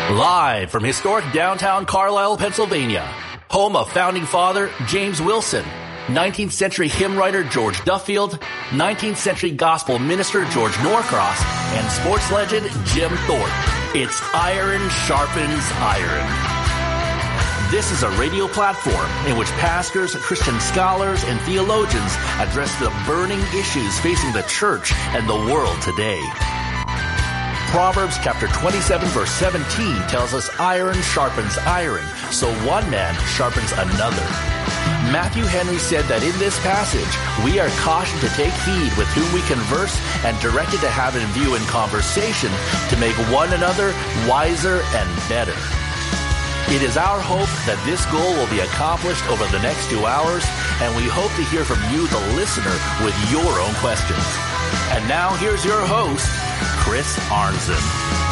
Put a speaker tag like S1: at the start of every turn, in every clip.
S1: Live from historic downtown Carlisle, Pennsylvania, home of founding father James Wilson, 19th century hymn writer George Duffield, 19th century gospel minister George Norcross, and sports legend Jim Thorpe. It's Iron Sharpens Iron. This is a radio platform in which pastors, Christian scholars, and theologians address the burning issues facing the church and the world today. Proverbs chapter 27 verse 17 tells us iron sharpens iron, so one man sharpens another. Matthew Henry said that in this passage, we are cautioned to take heed with whom we converse and directed to have in view in conversation to make one another wiser and better. It is our hope that this goal will be accomplished over the next 2 hours, and we hope to hear from you, the listener, with your own questions. And now here's your host, Chris Arnzen.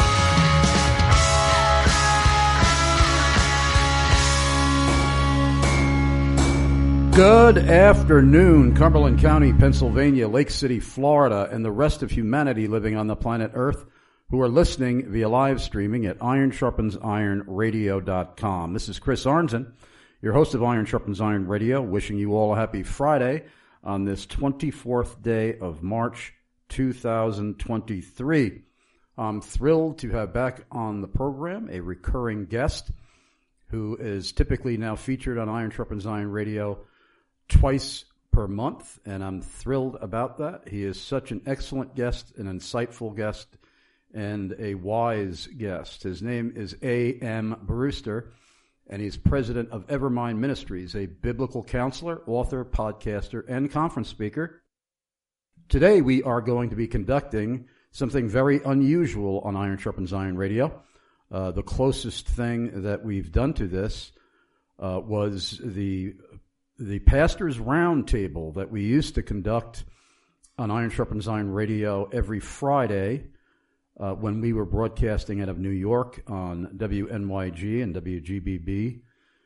S2: Good afternoon, Cumberland County, Pennsylvania, Lake City, Florida, and the rest of humanity living on the planet Earth who are listening via live streaming at ironsharpensironradio.com. This is Chris Arnzen, your host of Iron Sharpens Iron Radio, wishing you all a happy Friday on this 24th day of March 2023. I'm thrilled to have back on the program a recurring guest who is typically now featured on Iron Sharpens Iron Radio twice per month, and I'm thrilled about that. He is such an excellent guest, an insightful guest, and a wise guest. His name is A.M. Brewster, and he's president of Evermind Ministries, a biblical counselor, author, podcaster, and conference speaker. Today we are going to be conducting something very unusual on Iron Sharpens Iron Radio. The closest thing that we've done to this was the Pastors Roundtable that we used to conduct on Iron Sharpens Iron Radio every Friday when we were broadcasting out of New York on WNYG and WGBB.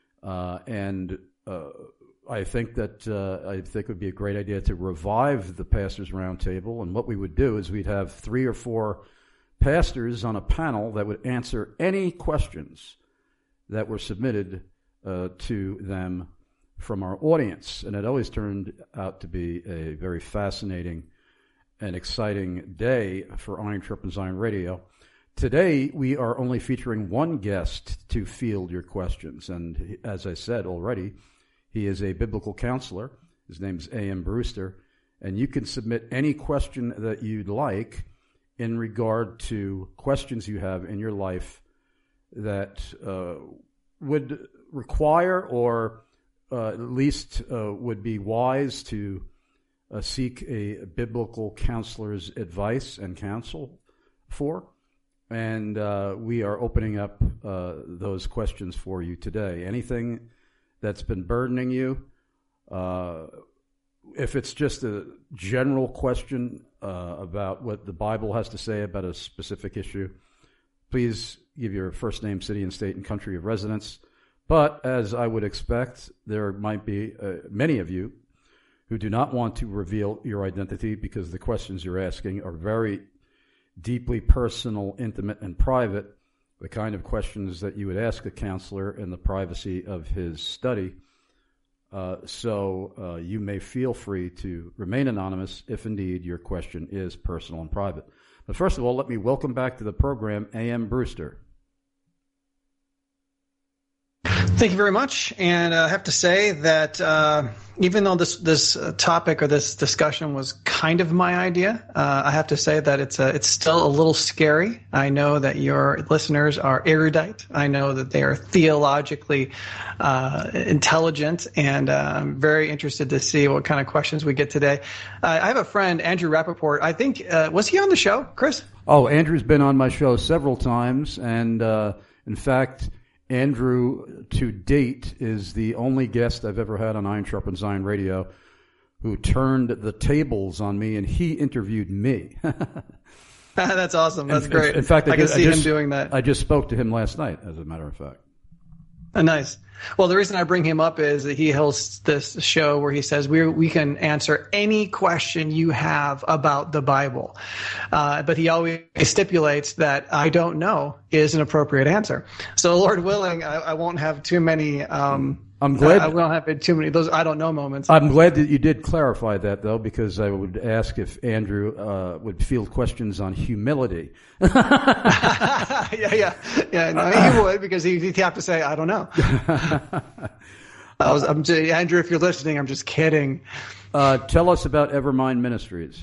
S2: I think it would be a great idea to revive the Pastors Roundtable. And what we would do is we'd have 3 or 4 pastors on a panel that would answer any questions that were submitted to them from our audience. And it always turned out to be a very fascinating and exciting day for Iron Sharpens Iron Radio. Today, we are only featuring one guest to field your questions. And as I said already, he is a biblical counselor. His name is A.M. Brewster. And you can submit any question that you'd like in regard to questions you have in your life that would require or at least would be wise to seek a biblical counselor's advice and counsel for. And we are opening up those questions for you today. Anything that's been burdening you, if it's just a general question about what the Bible has to say about a specific issue, please give your first name, city, and state, and country of residence. But as I would expect, there might be many of you who do not want to reveal your identity because the questions you're asking are very deeply personal, intimate, and private, the kind of questions that you would ask a counselor in the privacy of his study. So you may feel free to remain anonymous if indeed your question is personal and private. But first of all, let me welcome back to the program A.M. Brewster.
S3: Thank you very much. And I have to say that even though this topic or this discussion was kind of my idea, I have to say that it's still a little scary. I know that your listeners are erudite. I know that they are theologically intelligent, and I'm very interested to see what kind of questions we get today. I have a friend, Andrew Rappaport. I think, was he on the show, Chris?
S2: Oh, Andrew's been on my show several times, and in fact, Andrew, to date, is the only guest I've ever had on Iron Sharpens Iron Radio who turned the tables on me, and he interviewed me.
S3: That's awesome. That's great.
S2: In fact,
S3: I can see him doing that.
S2: I just spoke to him last night, as a matter of fact.
S3: Nice. Well, the reason I bring him up is that he hosts this show where he says we can answer any question you have about the Bible. But he always stipulates that I don't know is an appropriate answer. So Lord willing, I won't have too many
S2: I'm glad
S3: I won't have too many of those I don't know moments.
S2: I'm glad that you did clarify that, though, because I would ask if Andrew would field questions on humility.
S3: Yeah. No, he would, because he'd have to say, I don't know. Andrew, if you're listening, I'm just kidding.
S2: Tell us about Evermind Ministries.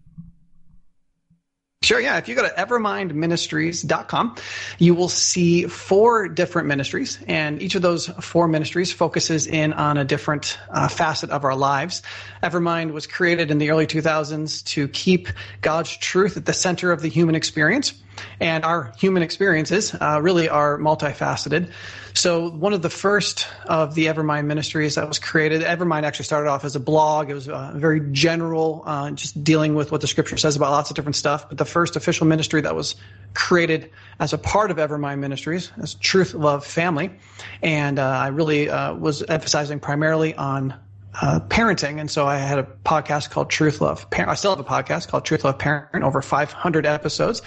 S3: Sure, yeah. If you go to evermindministries.com, you will see 4 different ministries, and each of those 4 ministries focuses in on a different facet of our lives. Evermind was created in the early 2000s to keep God's truth at the center of the human experience, and our human experiences really are multifaceted. So one of the first of the Evermind ministries that was created, Evermind actually started off as a blog. It was very general, just dealing with what the scripture says about lots of different stuff. But the first official ministry that was created as a part of Evermind Ministries is Truth, Love, Family. And I really was emphasizing primarily on parenting. And so I had a podcast called Truth, Love, Parent. I still have a podcast called Truth, Love, Parent, over 500 episodes.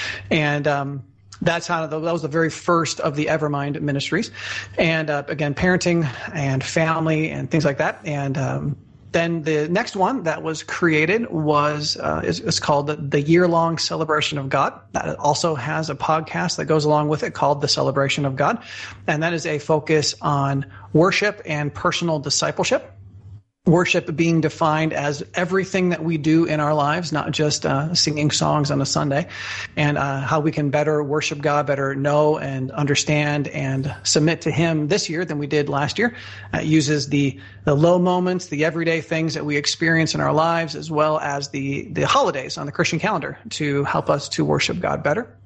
S3: And that was the very first of the Evermind ministries. And again, parenting and family and things like that. And then the next one that was created was is called the Year-Long Celebration of God. That also has a podcast that goes along with it called The Celebration of God. And that is a focus on worship and personal discipleship. Worship being defined as everything that we do in our lives, not just singing songs on a Sunday, and how we can better worship God, better know and understand and submit to Him this year than we did last year. It uses the low moments, the everyday things that we experience in our lives, as well as the holidays on the Christian calendar to help us to worship God better.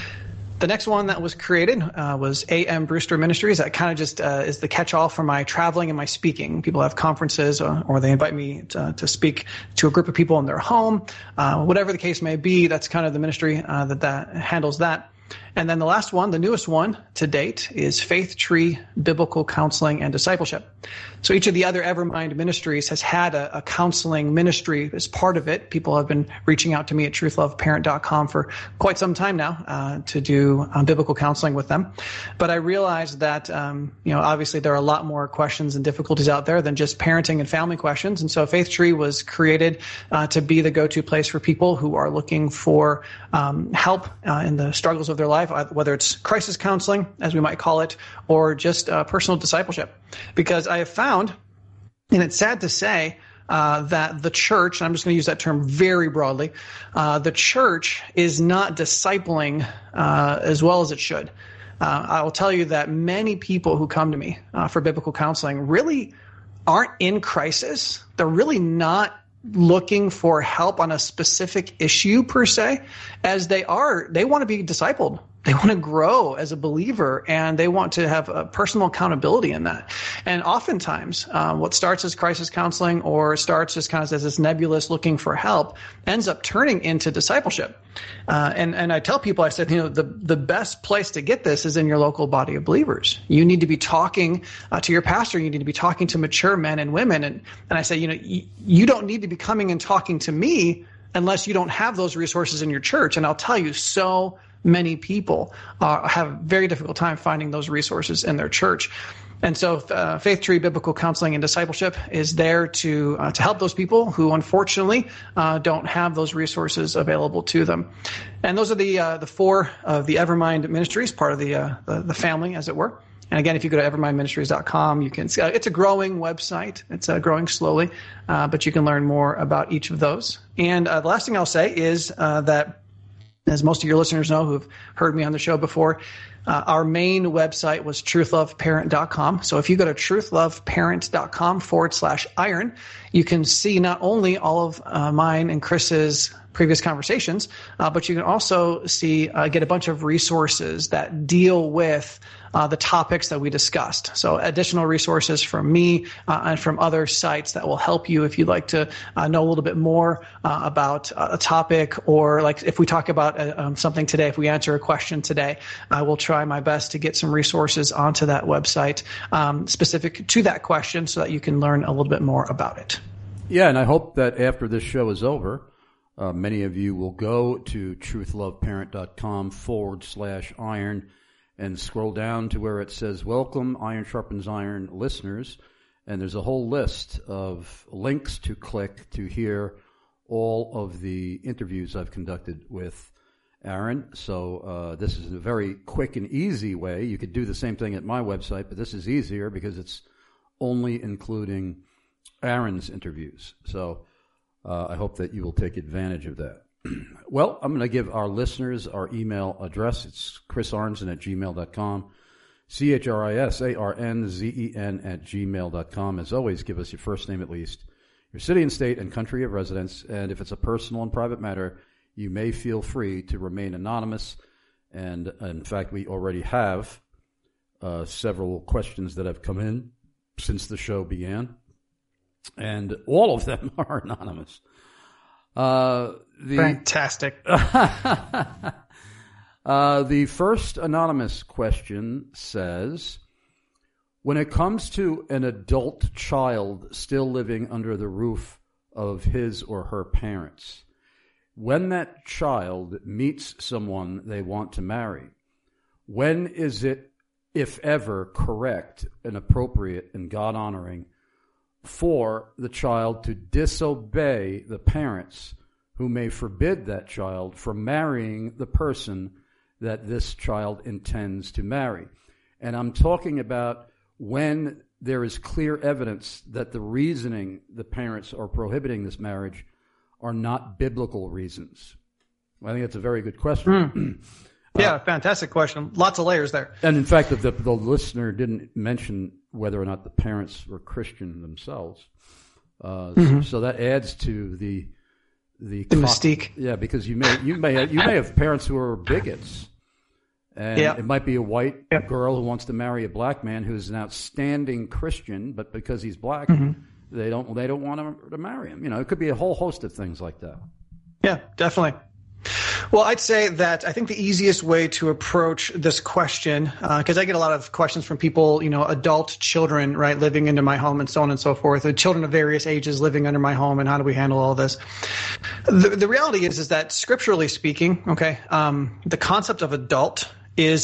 S3: The next one that was created was A.M. Brewster Ministries. That kind of just is the catch-all for my traveling and my speaking. People have conferences or they invite me to speak to a group of people in their home. Whatever the case may be, that's kind of the ministry that handles that. And then the last one, the newest one to date, is Faith Tree Biblical Counseling and Discipleship. So each of the other Evermind ministries has had a counseling ministry as part of it. People have been reaching out to me at truthloveparent.com for quite some time now to do biblical counseling with them. But I realized that, obviously there are a lot more questions and difficulties out there than just parenting and family questions. And so Faith Tree was created to be the go-to place for people who are looking for help in the struggles of their life, whether it's crisis counseling, as we might call it, or just personal discipleship. Because I have found, and it's sad to say, that the church, and I'm just going to use that term very broadly, the church is not discipling as well as it should. I will tell you that many people who come to me for biblical counseling really aren't in crisis. They're really not looking for help on a specific issue per se, as they want to be discipled. They want to grow as a believer, and they want to have a personal accountability in that. And oftentimes, what starts as crisis counseling or starts just kind of as this nebulous looking for help ends up turning into discipleship. And I tell people, I said, the best place to get this is in your local body of believers. You need to be talking to your pastor. You need to be talking to mature men and women. And I say, you don't need to be coming and talking to me unless you don't have those resources in your church. And I'll tell you, so many people have a very difficult time finding those resources in their church. And so Faith Tree Biblical Counseling and Discipleship is there to help those people who unfortunately don't have those resources available to them. And those are the 4 of the Evermind Ministries, part of the family, as it were. And again, if you go to evermindministries.com, you can see it's a growing website. It's growing slowly, but you can learn more about each of those. And the last thing I'll say is that, as most of your listeners know who've heard me on the show before, our main website was truthloveparent.com. So if you go to truthloveparent.com/iron, you can see not only all of mine and Chris's previous conversations, but you can also get a bunch of resources that deal with the topics that we discussed. So additional resources from me and from other sites that will help you if you'd like to know a little bit more about a topic, or like if we talk about something today, if we answer a question today, I will try try my best to get some resources onto that website specific to that question so that you can learn a little bit more about it.
S2: Yeah, and I hope that after this show is over, many of you will go to truthloveparent.com/iron and scroll down to where it says, Welcome, Iron Sharpens Iron listeners. And there's a whole list of links to click to hear all of the interviews I've conducted with Aaron. So this is a very quick and easy way. You could do the same thing at my website, but this is easier because it's only including Aaron's interviews. So I hope that you will take advantage of that. Well, I'm going to give our listeners our email address. It's chrisarnzen@gmail.com, CHRISARNZEN@gmail.com. As always, give us your first name at least, your city and state and country of residence, and if it's a personal and private matter, you may feel free to remain anonymous. And in fact, we already have several questions that have come in since the show began, and all of them are anonymous.
S3: Fantastic.
S2: The first anonymous question says, when it comes to an adult child still living under the roof of his or her parents, when that child meets someone they want to marry, when is it, if ever, correct and appropriate and God-honoring for the child to disobey the parents who may forbid that child from marrying the person that this child intends to marry? And I'm talking about when there is clear evidence that the reasoning the parents are prohibiting this marriage are not biblical reasons. I think that's a very good question.
S3: Yeah, fantastic question. Lots of layers there.
S2: And in fact, the listener didn't mention whether or not the parents were Christian themselves. So that adds to the
S3: mystique.
S2: Yeah, because you may have parents who are bigots, and it might be a white girl who wants to marry a black man who's an outstanding Christian, but because he's black, they don't want to marry him. You know, it could be a whole host of things like that.
S3: Yeah, definitely. Well, I'd say that I think the easiest way to approach this question, because I get a lot of questions from people, you know, adult children, right, living into my home and so on and so forth, or children of various ages living under my home, and how do we handle all this? The reality is that scripturally speaking, okay, the concept of adult is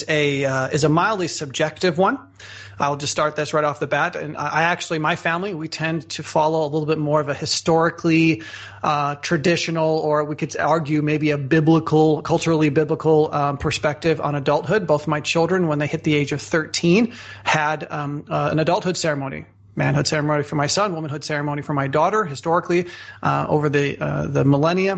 S3: a mildly subjective one. I'll just start this right off the bat. And my family, we tend to follow a little bit more of a historically traditional, or we could argue maybe a culturally biblical perspective on adulthood. Both my children, when they hit the age of 13, had an adulthood ceremony. Manhood ceremony for my son, womanhood ceremony for my daughter. Historically, over the millennia,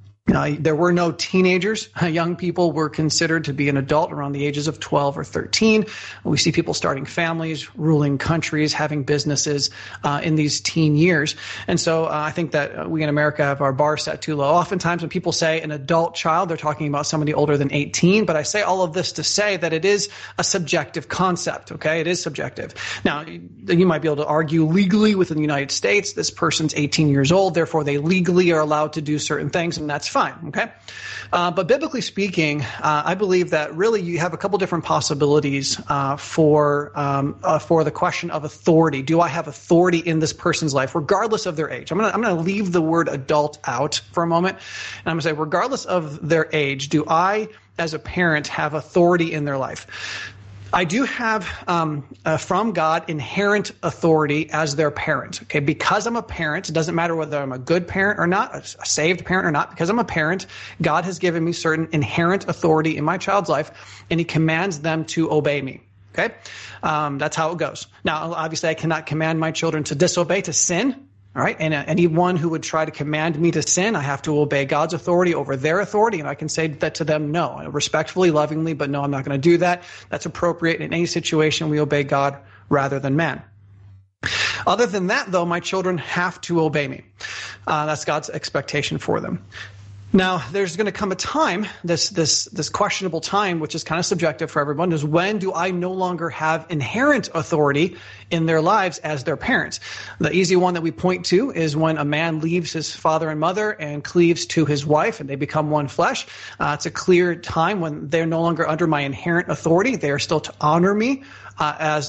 S3: there were no teenagers. Young people were considered to be an adult around the ages of 12 or 13. We see people starting families, ruling countries, having businesses in these teen years. And so I think that we in America have our bar set too low. Oftentimes when people say an adult child, they're talking about somebody older than 18. But I say all of this to say that it is a subjective concept, okay? It is subjective. Now, you might be able to argue legally within the United States, this person's 18 years old, therefore they legally are allowed to do certain things, and that's fine, okay? But biblically speaking, I believe that really you have a couple different possibilities for the question of authority. Do I have authority in this person's life, regardless of their age? I'm gonna leave the word adult out for a moment, and I'm gonna say, regardless of their age, do I, as a parent, have authority in their life? I do have, from God, inherent authority as their parent. Okay, because I'm a parent, it doesn't matter whether I'm a good parent or not, a saved parent or not. Because I'm a parent, God has given me certain inherent authority in my child's life, and He commands them to obey me. Okay, that's how it goes. Now, obviously, I cannot command my children to disobey, to sin. All right, and anyone who would try to command me to sin, I have to obey God's authority over their authority, and I can say that to them, no, respectfully, lovingly, but no, I'm not going to do that. That's appropriate. In any situation, we obey God rather than man. Other than that, though, my children have to obey me. That's God's expectation for them. Now, there's going to come a time, this questionable time, which is kind of subjective for everyone, is when do I no longer have inherent authority in their lives as their parents? The easy one that we point to is when a man leaves his father and mother and cleaves to his wife and they become one flesh. It's a clear time when they're no longer under my inherent authority. They are still to honor me as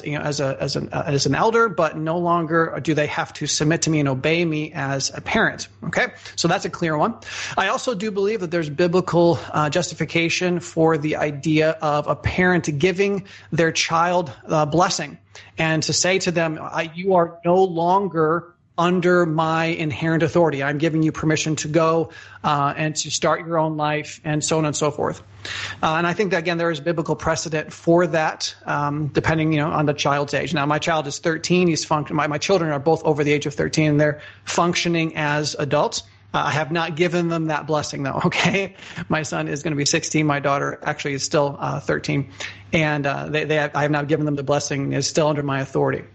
S3: an elder, but no longer do they have to submit to me and obey me as a parent. Okay, so that's a clear one. I also do believe that there's biblical justification for the idea of a parent giving their child blessing and to say to them, you are no longer under my inherent authority. I'm giving you permission to go and to start your own life and so on and so forth. And I think that, again, there is biblical precedent for that, depending, on the child's age. Now, my child is 13. My children are both over the age of 13, and they're functioning as adults. I have not given them that blessing, though, okay? My son is going to be 16. My daughter actually is still 13. And I have not given them the blessing. Is still under my authority.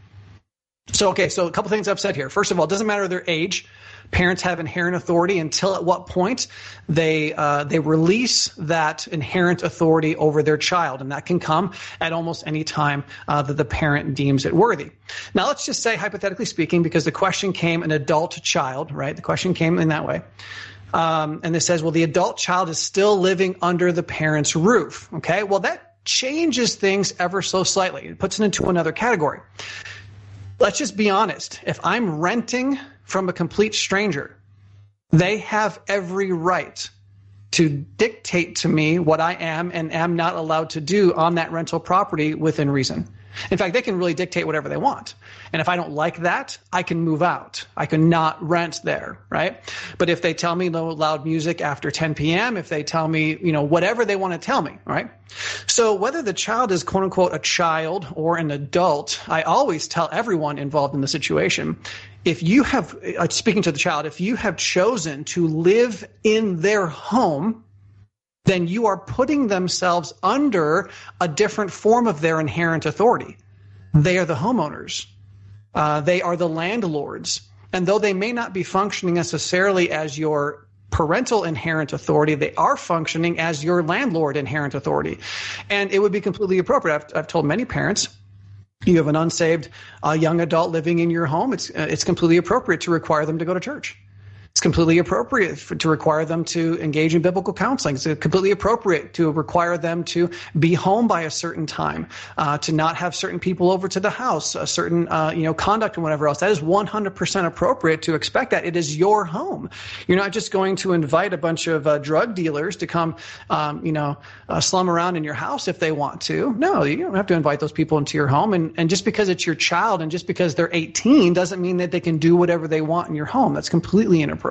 S3: So a couple things I've said here. First of all, it doesn't matter their age. Parents have inherent authority until at what point they release that inherent authority over their child, and that can come at almost any time that the parent deems it worthy. Now, let's just say, hypothetically speaking, because the question came an adult child, right? The question came in that way. And it says, well, the adult child is still living under the parent's roof. Okay, well, that changes things ever so slightly. It puts it into another category. Let's just be honest. If I'm renting from a complete stranger, they have every right to dictate to me what I am and am not allowed to do on that rental property within reason. In fact, they can really dictate whatever they want. And if I don't like that, I can move out. I can not rent there, right? But if they tell me no loud music after 10 p.m., if they tell me, whatever they want to tell me, right? So whether the child is quote unquote a child or an adult, I always tell everyone involved in the situation, if you have, speaking to the child, if you have chosen to live in their home, then you are putting themselves under a different form of their inherent authority. They are the homeowners. They are the landlords. And though they may not be functioning necessarily as your parental inherent authority, they are functioning as your landlord inherent authority. And it would be completely appropriate. I've told many parents, you have an unsaved young adult living in your home, it's completely appropriate to require them to go to church. It's completely appropriate to require them to engage in biblical counseling. It's completely appropriate to require them to be home by a certain time, to not have certain people over to the house, a certain conduct and whatever else. That is 100% appropriate to expect that. It is your home. You're not just going to invite a bunch of drug dealers to come, slum around in your house if they want to. No, you don't have to invite those people into your home. And just because it's your child and just because they're 18 doesn't mean that they can do whatever they want in your home. That's completely inappropriate.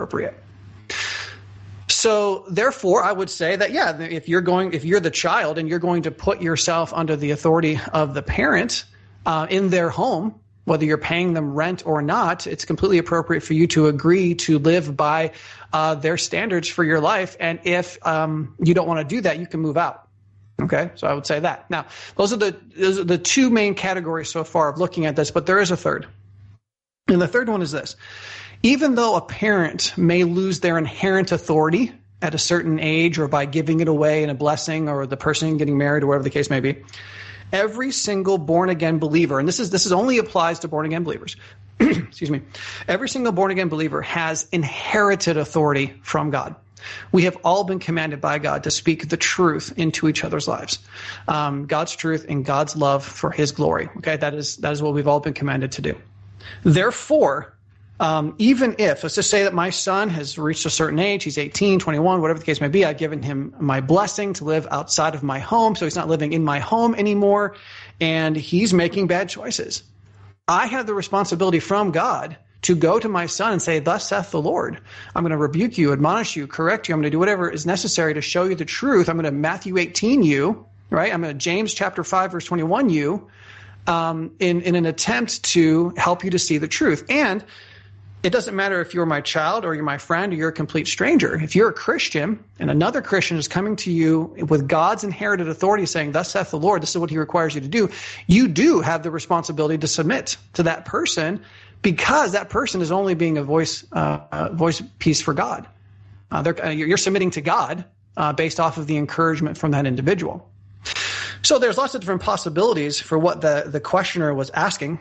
S3: So therefore, I would say that, if you're the child and you're going to put yourself under the authority of the parent in their home, whether you're paying them rent or not, it's completely appropriate for you to agree to live by their standards for your life. And if you don't want to do that, you can move out. Okay, so I would say that. Now, those are the two main categories so far of looking at this, but there is a third. And the third one is this. Even though a parent may lose their inherent authority at a certain age or by giving it away in a blessing or the person getting married or whatever the case may be, every single born-again believer, and this is only applies to born-again believers, excuse me, every single born-again believer has inherited authority from God. We have all been commanded by God to speak the truth into each other's lives. God's truth and God's love for his glory. Okay, that is what we've all been commanded to do. Therefore, even if, let's just say that my son has reached a certain age, he's 18, 21, whatever the case may be, I've given him my blessing to live outside of my home, so he's not living in my home anymore, and he's making bad choices. I have the responsibility from God to go to my son and say, thus saith the Lord. I'm going to rebuke you, admonish you, correct you. I'm going to do whatever is necessary to show you the truth. I'm going to Matthew 18 you, right? I'm going to James chapter 5, verse 21 you, in an attempt to help you to see the truth. And it doesn't matter if you're my child or you're my friend or you're a complete stranger. If you're a Christian and another Christian is coming to you with God's inherited authority saying, thus saith the Lord, this is what he requires you to do, you do have the responsibility to submit to that person because that person is only being a voice piece for God. You're submitting to God based off of the encouragement from that individual. So there's lots of different possibilities for what the questioner was asking.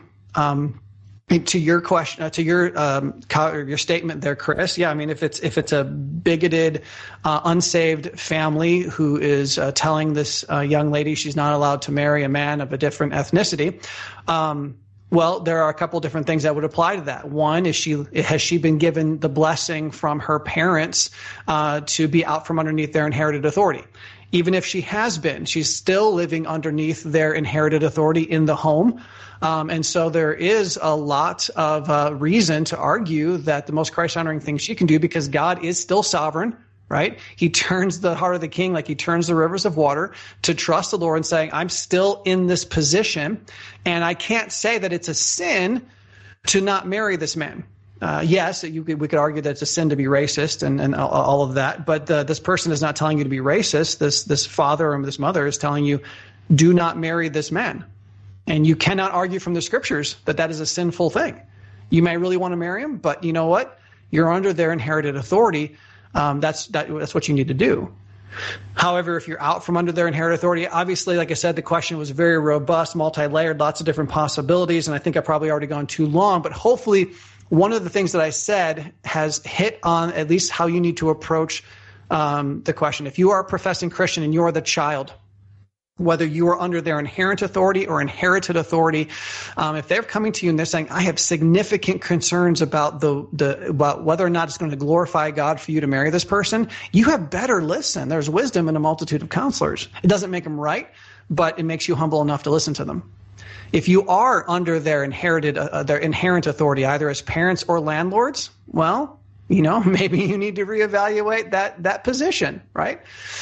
S3: To your question, to your statement there, Chris. Yeah, I mean, if it's a bigoted, unsaved family who is telling this young lady she's not allowed to marry a man of a different ethnicity, well, there are a couple different things that would apply to that. One is has she been given the blessing from her parents to be out from underneath their inherited authority? Even if she has been, she's still living underneath their inherited authority in the home. And so there is a lot of reason to argue that the most Christ-honoring thing she can do, because God is still sovereign, right? He turns the heart of the king like he turns the rivers of water, to trust the Lord and saying, I'm still in this position, and I can't say that it's a sin to not marry this man. Yes, we could argue that it's a sin to be racist and all of that, but this person is not telling you to be racist. This father or this mother is telling you, do not marry this man. And you cannot argue from the scriptures that is a sinful thing. You may really want to marry him, but you know what? You're under their inherited authority. That's what you need to do. However, if you're out from under their inherited authority, obviously, like I said, the question was very robust, multi-layered, lots of different possibilities, and I think I've probably already gone too long, but hopefully one of the things that I said has hit on at least how you need to approach the question. If you are a professing Christian and you are the child, whether you are under their inherent authority or inherited authority, if they're coming to you and they're saying, I have significant concerns about about whether or not it's going to glorify God for you to marry this person, you have better listen. There's wisdom in a multitude of counselors. It doesn't make them right, but it makes you humble enough to listen to them. If you are under their inherent authority, either as parents or landlords, well, maybe you need to reevaluate that position, right?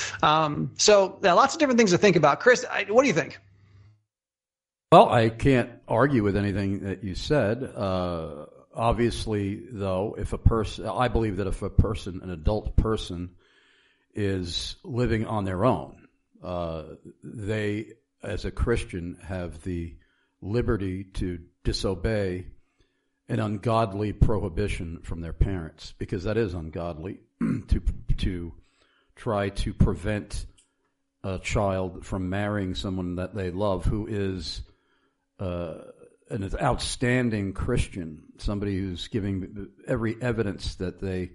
S3: So there are lots of different things to think about. Chris, what do you think?
S2: Well, I can't argue with anything that you said. Obviously, though, I believe that if an adult person is living on their own, they, as a Christian, have the liberty to disobey an ungodly prohibition from their parents, because that is ungodly, to try to prevent a child from marrying someone that they love who is an outstanding Christian, somebody who's giving every evidence that they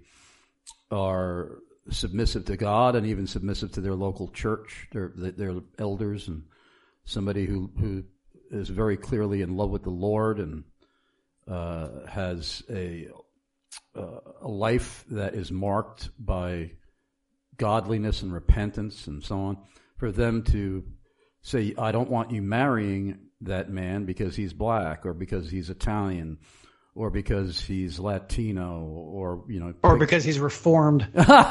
S2: are submissive to God and even submissive to their local church, their elders, and somebody who is very clearly in love with the Lord and has a life that is marked by godliness and repentance and so on. For them to say, I don't want you marrying that man because he's black or because he's Italian or because he's Latino or,
S3: or because he's reformed.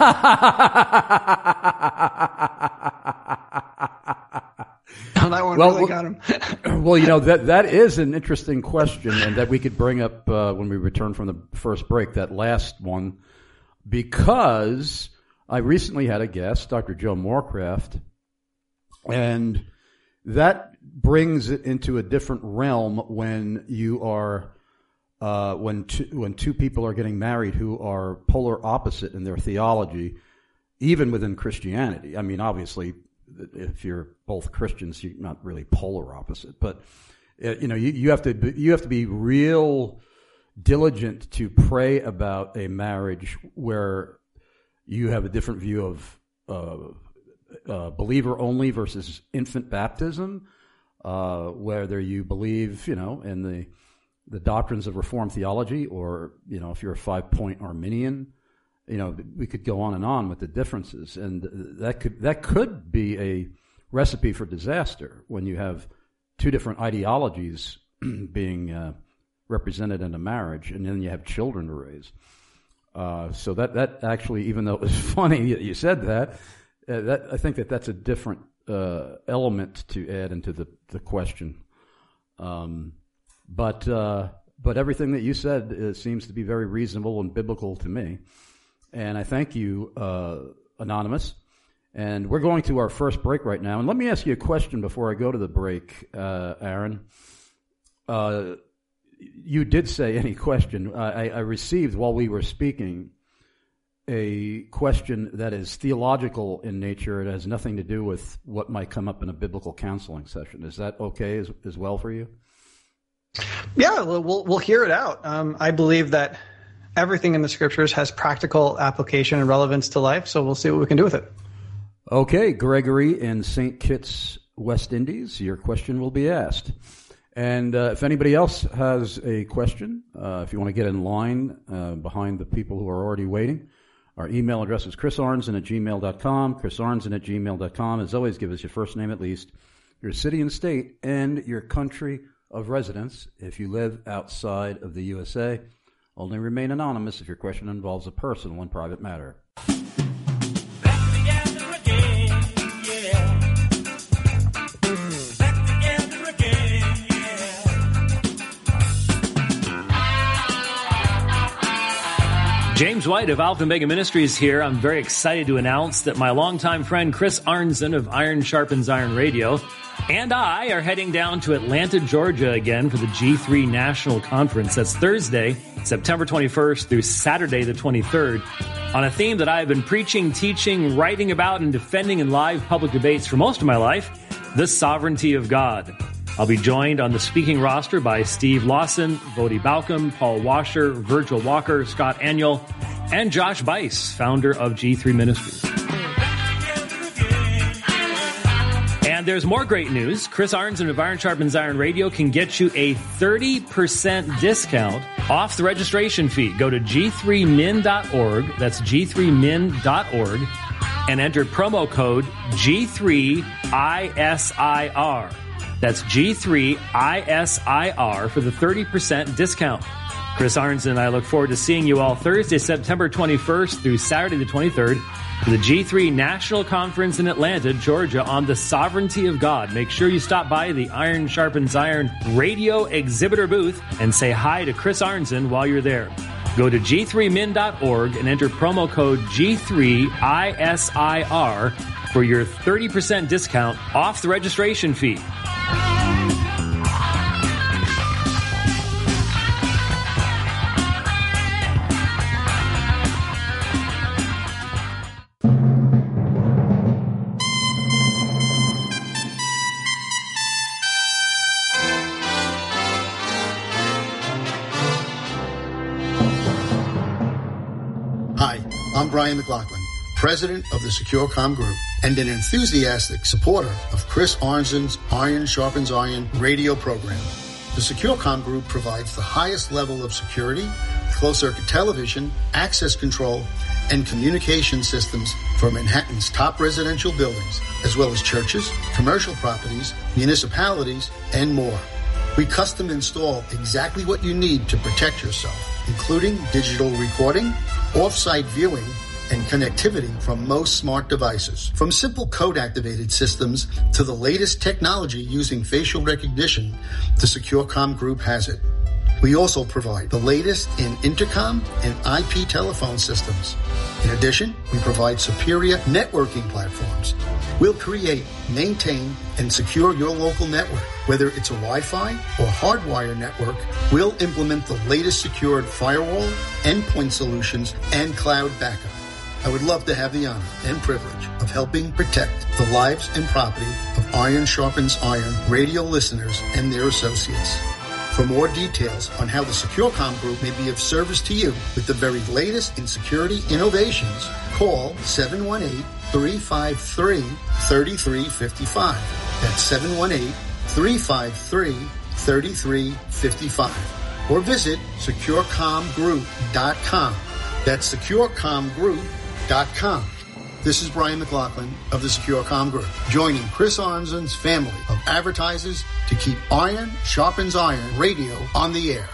S3: That one really got him.
S2: Well, that is an interesting question, and that we could bring up when we return from the first break, that last one, because I recently had a guest, Dr. Joe Morecraft, and that brings it into a different realm when you are when two people are getting married who are polar opposite in their theology, even within Christianity. I mean, obviously, if you're both Christians, you're not really polar opposite, but you have to be real diligent to pray about a marriage where you have a different view of believer only versus infant baptism, whether you believe in the doctrines of Reformed theology, or if you're a 5-point Arminian. We could go on and on with the differences, and that could be a recipe for disaster when you have two different ideologies being represented in a marriage, and then you have children to raise. So that actually, even though it was funny that you said that I think that's a different element to add into the question. But everything that you said seems to be very reasonable and biblical to me. And I thank you, Anonymous. And we're going to our first break right now. And let me ask you a question before I go to the break, Aaron. You did say any question. I received, while we were speaking, a question that is theological in nature. It has nothing to do with what might come up in a biblical counseling session. Is that okay as well for you?
S3: Yeah, we'll hear it out. I believe that everything in the scriptures has practical application and relevance to life, so we'll see what we can do with it.
S2: Okay, Gregory in St. Kitts, West Indies, your question will be asked. And if anybody else has a question, if you want to get in line behind the people who are already waiting, our email address is chrisarnson@gmail.com, chrisarnson@gmail.com. As always, give us your first name at least, your city and state, and your country of residence if you live outside of the USA. Only remain anonymous if your question involves a personal and private matter.
S4: James White of Alpha Omega Ministries here. I'm very excited to announce that my longtime friend Chris Arnzen of Iron Sharpens Iron Radio and I are heading down to Atlanta, Georgia again for the G3 National Conference. That's Thursday, September 21st through Saturday the 23rd on a theme that I have been preaching, teaching, writing about, and defending in live public debates for most of my life, the sovereignty of God. I'll be joined on the speaking roster by Steve Lawson, Vodi Balcom, Paul Washer, Virgil Walker, Scott Aniol, and Josh Bice, founder of G3 Ministries. And there's more great news. Chris Arnzen of Iron Sharpens Iron Radio can get you a 30% discount off the registration fee. Go to g3min.org. That's g3min.org and enter promo code G3ISIR. That's G3ISIR for the 30% discount. Chris Arnzen and I look forward to seeing you all Thursday, September 21st through Saturday the 23rd for the G3 National Conference in Atlanta, Georgia on the sovereignty of God. Make sure you stop by the Iron Sharpens Iron Radio exhibitor booth and say hi to Chris Arnzen while you're there. Go to g3min.org and enter promo code G3ISIR for your 30% discount off the registration fee.
S5: Brian McLaughlin, president of the SecureCom Group and an enthusiastic supporter of Chris Arnzen's Iron Sharpens Iron radio program. The SecureCom Group provides the highest level of security, closed-circuit television, access control, and communication systems for Manhattan's top residential buildings, as well as churches, commercial properties, municipalities, and more. We custom install exactly what you need to protect yourself, including digital recording, off-site viewing, and connectivity from most smart devices. From simple code-activated systems to the latest technology using facial recognition, the SecureCom Group has it. We also provide the latest in intercom and IP telephone systems. In addition, we provide superior networking platforms. We'll create, maintain, and secure your local network. Whether it's a Wi-Fi or hardwire network, we'll implement the latest secured firewall, endpoint solutions, and cloud backup. I would love to have the honor and privilege of helping protect the lives and property of Iron Sharpens Iron radio listeners and their associates. For more details on how the SecureCom Group may be of service to you with the very latest in security innovations, call 718-353-3355. That's 718-353-3355. Or visit securecomgroup.com. That's securecomgroup.com. This is Brian McLaughlin of the SecureCom Group, joining Chris Arnzen's family of advertisers to keep Iron Sharpens Iron radio on the air.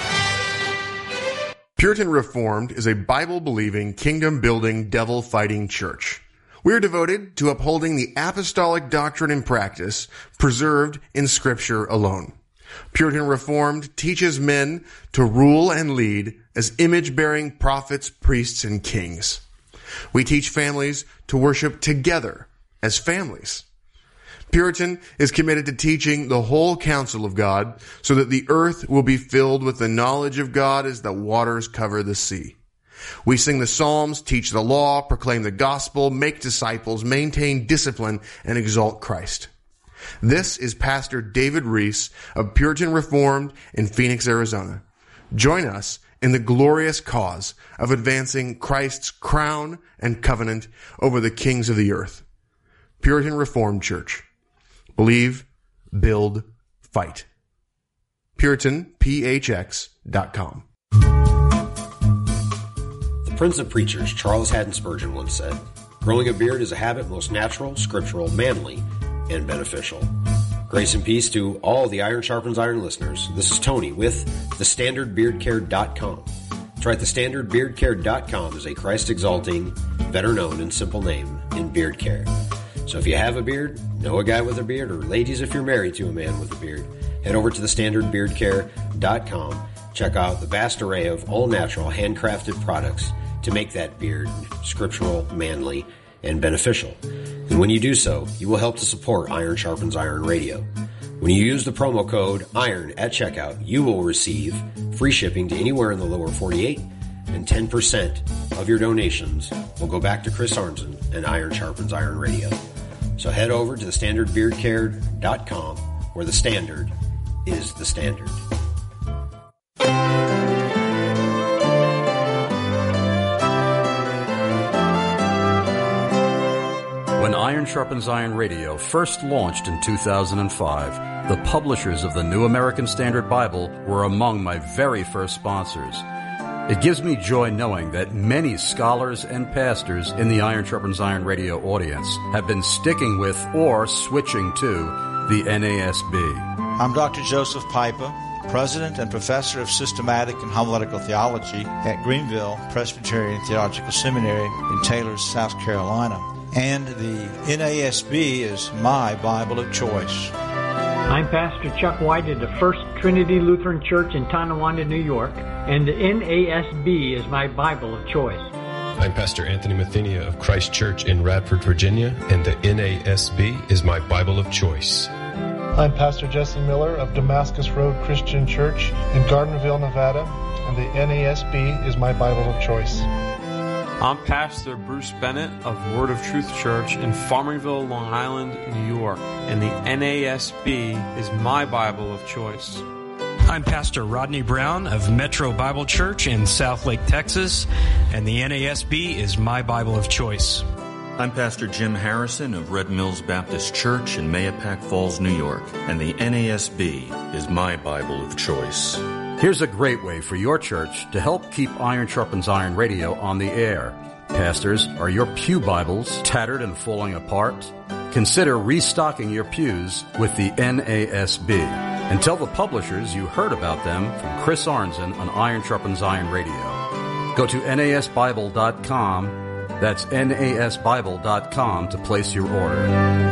S6: Puritan Reformed is a Bible-believing, kingdom-building, devil-fighting church. We are devoted to upholding the apostolic doctrine and practice preserved in Scripture alone. Puritan Reformed teaches men to rule and lead as image-bearing prophets, priests, and kings. We teach families to worship together as families. Puritan is committed to teaching the whole counsel of God so that the earth will be filled with the knowledge of God as the waters cover the sea. We sing the Psalms, teach the law, proclaim the gospel, make disciples, maintain discipline, and exalt Christ. This is Pastor David Reese of Puritan Reformed in Phoenix, Arizona. Join us in the glorious cause of advancing Christ's crown and covenant over the kings of the earth. Puritan Reformed Church. Believe, build, fight. PuritanPHX.com.
S7: The Prince of Preachers, Charles Haddon Spurgeon, once said, "Growing a beard is a habit most natural, scriptural, manly, and beneficial." Grace and peace to all the Iron Sharpens Iron listeners. This is Tony with thestandardbeardcare.com. That's right, thestandardbeardcare.com is a Christ-exalting, better-known, and simple name in beard care. So if you have a beard, know a guy with a beard, or ladies, if you're married to a man with a beard, head over to thestandardbeardcare.com. Check out the vast array of all-natural, handcrafted products to make that beard scriptural, manly, and beneficial. And when you do so, you will help to support Iron Sharpens Iron Radio. When you use the promo code IRON at checkout, you will receive free shipping to anywhere in the lower 48, and 10% of your donations will go back to Chris Arnzen and Iron Sharpens Iron Radio. So head over to thestandardbeardcare.com, where the standard is the standard.
S2: When Iron Sharpens Iron Radio first launched in 2005, the publishers of the New American Standard Bible were among my very first sponsors. It gives me joy knowing that many scholars and pastors in the Iron Sharpens Iron Radio audience have been sticking with or switching to the NASB.
S8: I'm Dr. Joseph Pipa, President and Professor of Systematic and Homiletical Theology at Greenville Presbyterian Theological Seminary in Taylor, South Carolina. And the NASB is my Bible of choice.
S9: I'm Pastor Chuck White at the First Trinity Lutheran Church in Tonawanda, New York, and the NASB is my Bible of choice.
S10: I'm Pastor Anthony Mathenia of Christ Church in Radford, Virginia, and the NASB is my Bible of choice.
S11: I'm Pastor Jesse Miller of Damascus Road Christian Church in Gardenville, Nevada, and the NASB is my Bible of choice.
S12: I'm Pastor Bruce Bennett of Word of Truth Church in Farmingville, Long Island, New York, and the NASB is my Bible of choice.
S13: I'm Pastor Rodney Brown of Metro Bible Church in Southlake, Texas, and the NASB is my Bible of choice.
S14: I'm Pastor Jim Harrison of Red Mills Baptist Church in Mahopac Falls, New York, and the NASB is my Bible of choice.
S2: Here's a great way for your church to help keep Iron Sharpens Iron Radio on the air. Pastors, are your pew Bibles tattered and falling apart? Consider restocking your pews with the NASB. And tell the publishers you heard about them from Chris Arnzen on Iron Sharpens Iron Radio. Go to NASBible.com. That's NASBible.com to place your order.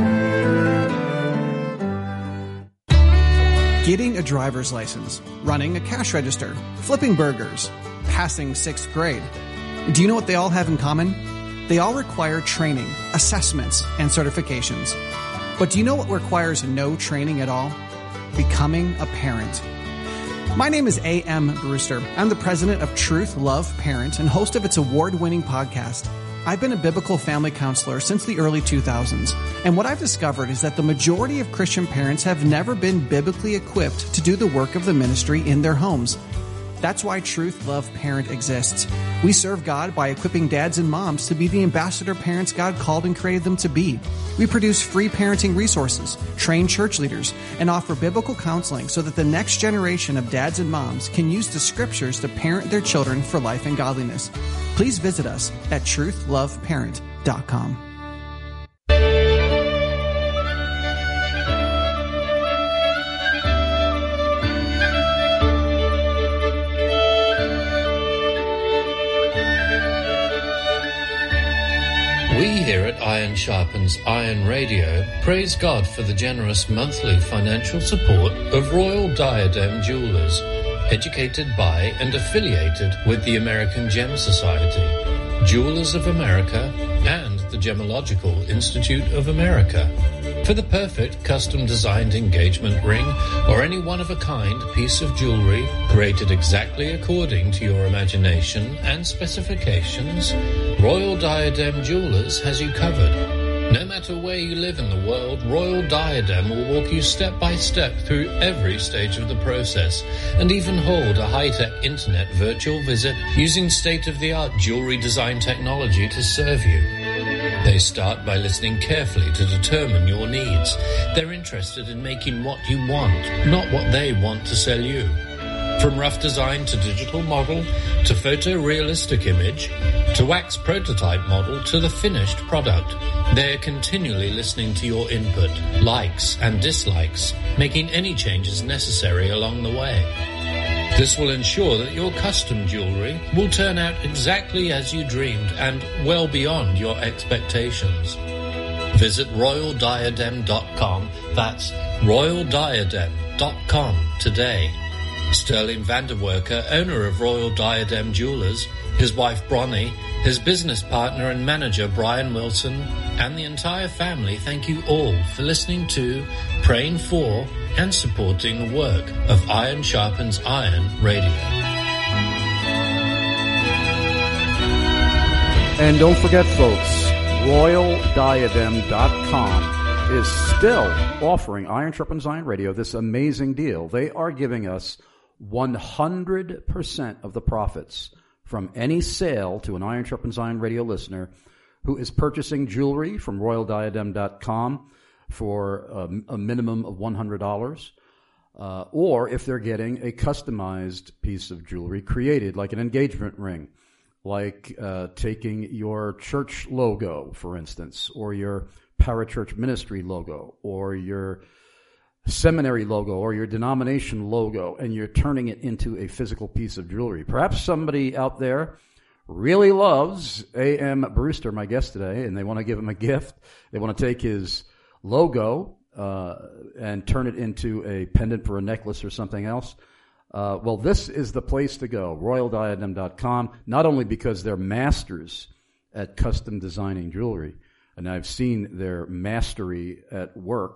S3: Getting a driver's license, running a cash register, flipping burgers, passing 6th grade. Do you know what they all have in common? They all require training, assessments, and certifications. But do you know what requires no training at all? Becoming a parent. My name is A.M. Brewster. I'm the president of Truth Love Parent and host of its award-winning podcast. I've been a biblical family counselor since the early 2000s, and what I've discovered is that the majority of Christian parents have never been biblically equipped to do the work of the ministry in their homes. That's why Truth Love Parent exists. We serve God by equipping dads and moms to be the ambassador parents God called and created them to be. We produce free parenting resources, train church leaders, and offer biblical counseling so that the next generation of dads and moms can use the scriptures to parent their children for life and godliness. Please visit us at truthloveparent.com.
S15: We here at Iron Sharpens Iron Radio praise God for the generous monthly financial support of Royal Diadem Jewelers, educated by and affiliated with the American Gem Society, Jewelers of America, and the Gemological Institute of America. For the perfect custom-designed engagement ring or any one-of-a-kind piece of jewelry created exactly according to your imagination and specifications, Royal Diadem Jewelers has you covered. No matter where you live in the world, Royal Diadem will walk you step by step through every stage of the process and even hold a high-tech internet virtual visit using state-of-the-art jewelry design technology to serve you. They start by listening carefully to determine your needs. They're interested in making what you want, not what they want to sell you. From rough design to digital model, to photorealistic image, to wax prototype model, to the finished product, they're continually listening to your input, likes and dislikes, making any changes necessary along the way. This will ensure that your custom jewelry will turn out exactly as you dreamed and well beyond your expectations. Visit royaldiadem.com. That's royaldiadem.com today. Sterling Vanderwerker, owner of Royal Diadem Jewelers, his wife Bronnie, his business partner and manager Brian Wilson, and the entire family thank you all for listening to, praying for, and supporting the work of Iron Sharpens Iron Radio.
S2: And don't forget, folks, RoyalDiadem.com is still offering Iron Sharpens Iron Radio this amazing deal. They are giving us 100% of the profits from any sale to an Iron Sharpens Iron Radio listener who is purchasing jewelry from RoyalDiadem.com for a minimum of $100, or if they're getting a customized piece of jewelry created, like an engagement ring, like taking your church logo, for instance, or your parachurch ministry logo, or your seminary logo, or your denomination logo, and you're turning it into a physical piece of jewelry. Perhaps somebody out there really loves A.M. Brewster, my guest today, and they want to give him a gift. They want to take his logo and turn it into a pendant for a necklace or something else. Well, this is the place to go, RoyalDiadem.com, not only because they're masters at custom designing jewelry, and I've seen their mastery at work,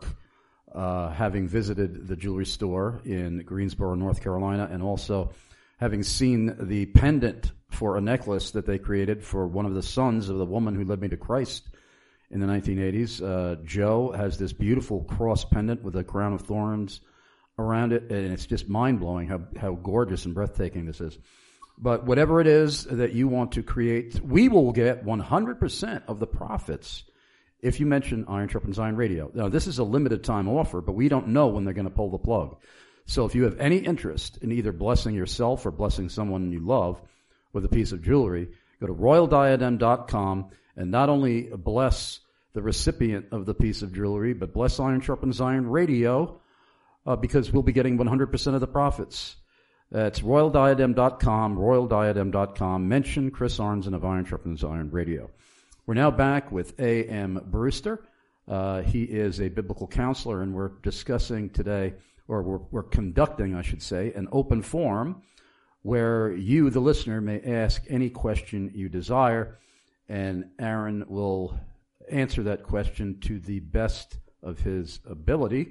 S2: having visited the jewelry store in Greensboro, North Carolina, and also having seen the pendant for a necklace that they created for one of the sons of the woman who led me to Christ in the 1980s. Joe has this beautiful cross pendant with a crown of thorns around it, and it's just mind-blowing how gorgeous and breathtaking this is. But whatever it is that you want to create, we will get 100% of the profits if you mention Iron Sharpens Iron Radio. Now, this is a limited time offer, but we don't know when they're going to pull the plug. So if you have any interest in either blessing yourself or blessing someone you love with a piece of jewelry, go to RoyalDiadem.com and not only bless the recipient of the piece of jewelry, but bless Iron Sharpens Iron Radio, because we'll be getting 100% of the profits. That's RoyalDiadem.com, RoyalDiadem.com. Mention Chris Arnzen of Iron Sharpens Iron Radio. We're now back with A.M. Brewster. He is a biblical counselor, and we're discussing today, or we're conducting, I should say, an open forum where you, the listener, may ask any question you desire, and Aaron will answer that question to the best of his ability.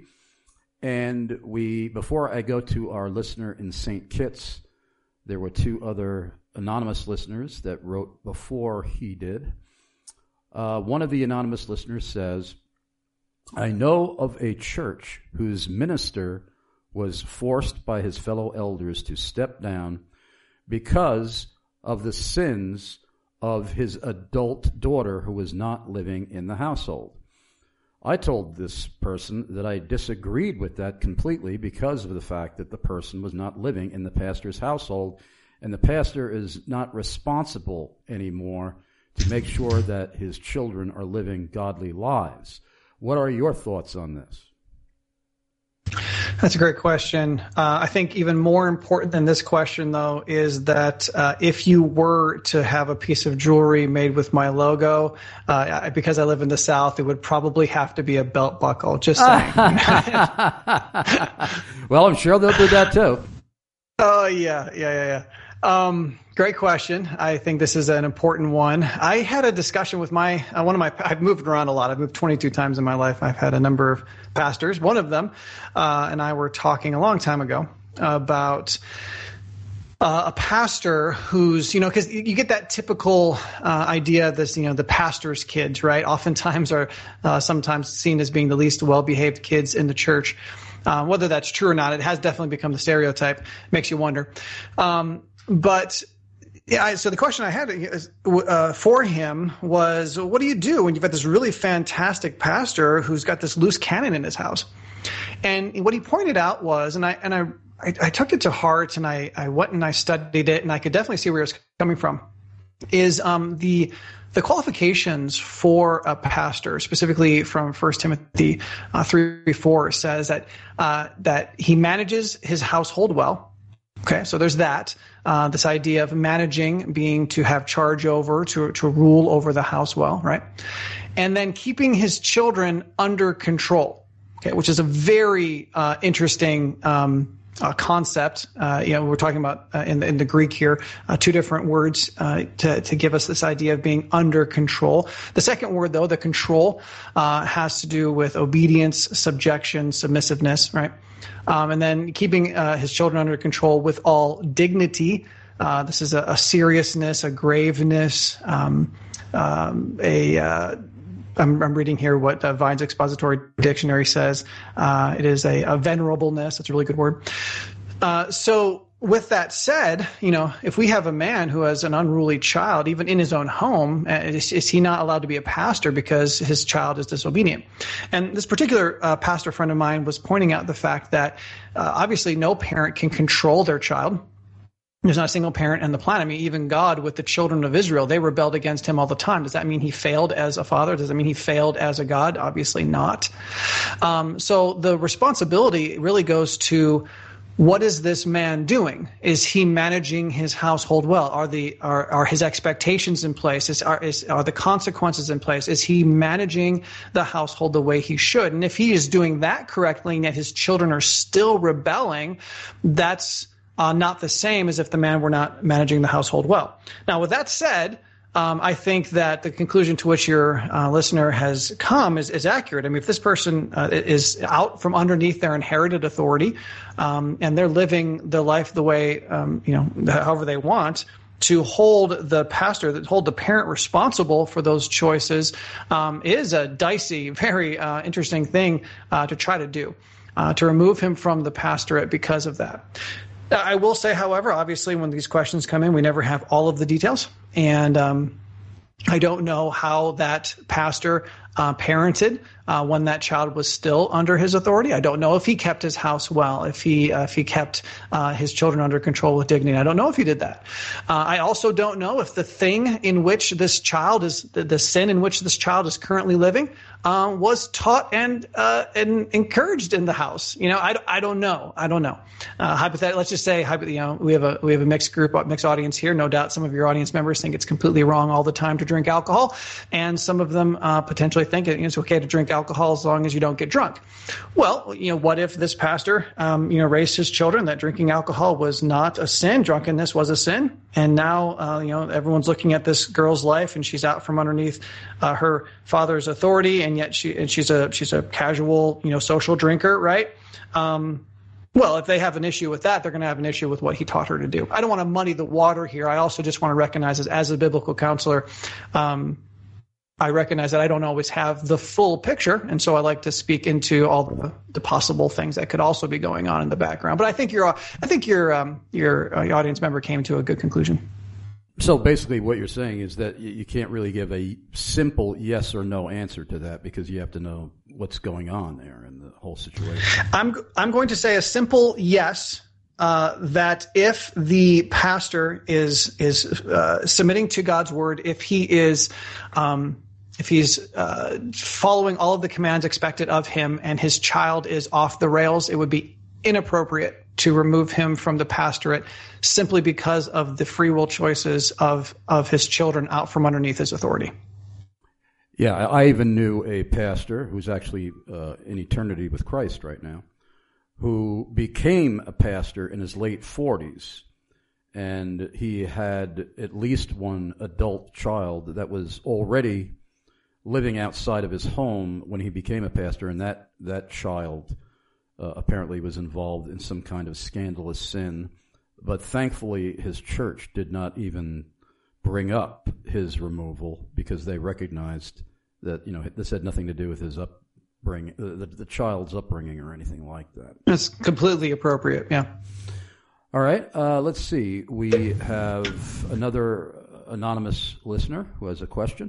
S2: And before I go to our listener in St. Kitts, there were two other anonymous listeners that wrote before he did. One of the anonymous listeners says, I know of a church whose minister was forced by his fellow elders to step down because of the sins of his adult daughter who was not living in the household. I told this person that I disagreed with that completely because of the fact that the person was not living in the pastor's household, and the pastor is not responsible anymore to make sure that his children are living godly lives. What are your thoughts on this?
S3: That's a great question. I think even more important than this question, though, is that if you were to have a piece of jewelry made with my logo, because I live in the South, it would probably have to be a belt buckle. Just saying.
S2: Well, I'm sure they'll do that too.
S3: Oh, yeah. Great question. I think this is an important one. I had a discussion with I've moved around a lot. I've moved 22 times in my life. I've had a number of pastors. One of them and I were talking a long time ago about a pastor who's, because you get that typical idea of this, the pastor's kids, right? Oftentimes are sometimes seen as being the least well-behaved kids in the church. Whether that's true or not, it has definitely become the stereotype. Makes you wonder. But yeah, so the question I had for him was, what do you do when you've got this really fantastic pastor who's got this loose cannon in his house? And what he pointed out was, and I took it to heart, and I went and I studied it, and I could definitely see where it's coming from, is the qualifications for a pastor, specifically from 1 Timothy 3:4, says that he manages his household well. Okay, so there's that. This idea of managing being to have charge over, to rule over the house well, right? And then keeping his children under control, okay, which is a very interesting concept. We're talking about in the Greek here, two different words to give us this idea of being under control. The second word, though, the control, has to do with obedience, subjection, submissiveness, right? And then keeping his children under control with all dignity. This is a seriousness, a graveness, I'm reading here what Vine's Expository Dictionary says. It is a venerableness. That's a really good word. So with that said, if we have a man who has an unruly child, even in his own home, is he not allowed to be a pastor because his child is disobedient? And this particular pastor friend of mine was pointing out the fact that obviously no parent can control their child. There's not a single parent on the planet. I mean, even God with the children of Israel, they rebelled against him all the time. Does that mean he failed as a father? Does that mean he failed as a God? Obviously not. So the responsibility really goes to, what is this man doing? Is he managing his household well? Are his expectations in place? Are the consequences in place? Is he managing the household the way he should? And if he is doing that correctly, and yet his children are still rebelling, that's not the same as if the man were not managing the household well. Now, with that said, I think that the conclusion to which your listener has come is accurate. I mean, if this person is out from underneath their inherited authority, and they're living their life the way, however they want, to hold the parent responsible for those choices is a dicey, very interesting thing to try to do, to remove him from the pastorate because of that. I will say, however, obviously when these questions come in, we never have all of the details. And I don't know how that pastor parented when that child was still under his authority. I don't know if he kept his house well, if he kept his children under control with dignity. I don't know if he did that. I also don't know if the thing in which this child is, the sin in which this child is currently living, was taught and encouraged in the house. I don't know. Hypothetically, let's just say, we have a mixed group, mixed audience here. No doubt some of your audience members think it's completely wrong all the time to drink alcohol, and some of them potentially think it's okay to drink alcohol as long as you don't get drunk. Well, what if this pastor, raised his children that drinking alcohol was not a sin, drunkenness was a sin, and now, everyone's looking at this girl's life and she's out from underneath her father's authority, and yet she's a casual, social drinker, right? Well, if they have an issue with that, they're going to have an issue with what he taught her to do. I don't want to muddy the water here. I also just want to recognize as a biblical counselor, I recognize that I don't always have the full picture, and so I like to speak into all the possible things that could also be going on in the background. But I think your audience member came to a good conclusion.
S2: So basically what you're saying is that you can't really give a simple yes or no answer to that, because you have to know what's going on there in the whole situation.
S3: I'm going to say a simple yes, that if the pastor is submitting to God's word, if he's following all of the commands expected of him, and his child is off the rails, it would be inappropriate to remove him from the pastorate simply because of the free will choices of his children out from underneath his authority.
S2: Yeah, I even knew a pastor who's actually in eternity with Christ right now, who became a pastor in his late 40s. and he had at least one adult child that was already living outside of his home when he became a pastor, and that child apparently was involved in some kind of scandalous sin. But thankfully, his church did not even bring up his removal because they recognized that, this had nothing to do with his upbringing, the child's upbringing or anything like that.
S3: That's completely appropriate, yeah.
S2: All right, let's see. We have another anonymous listener who has a question.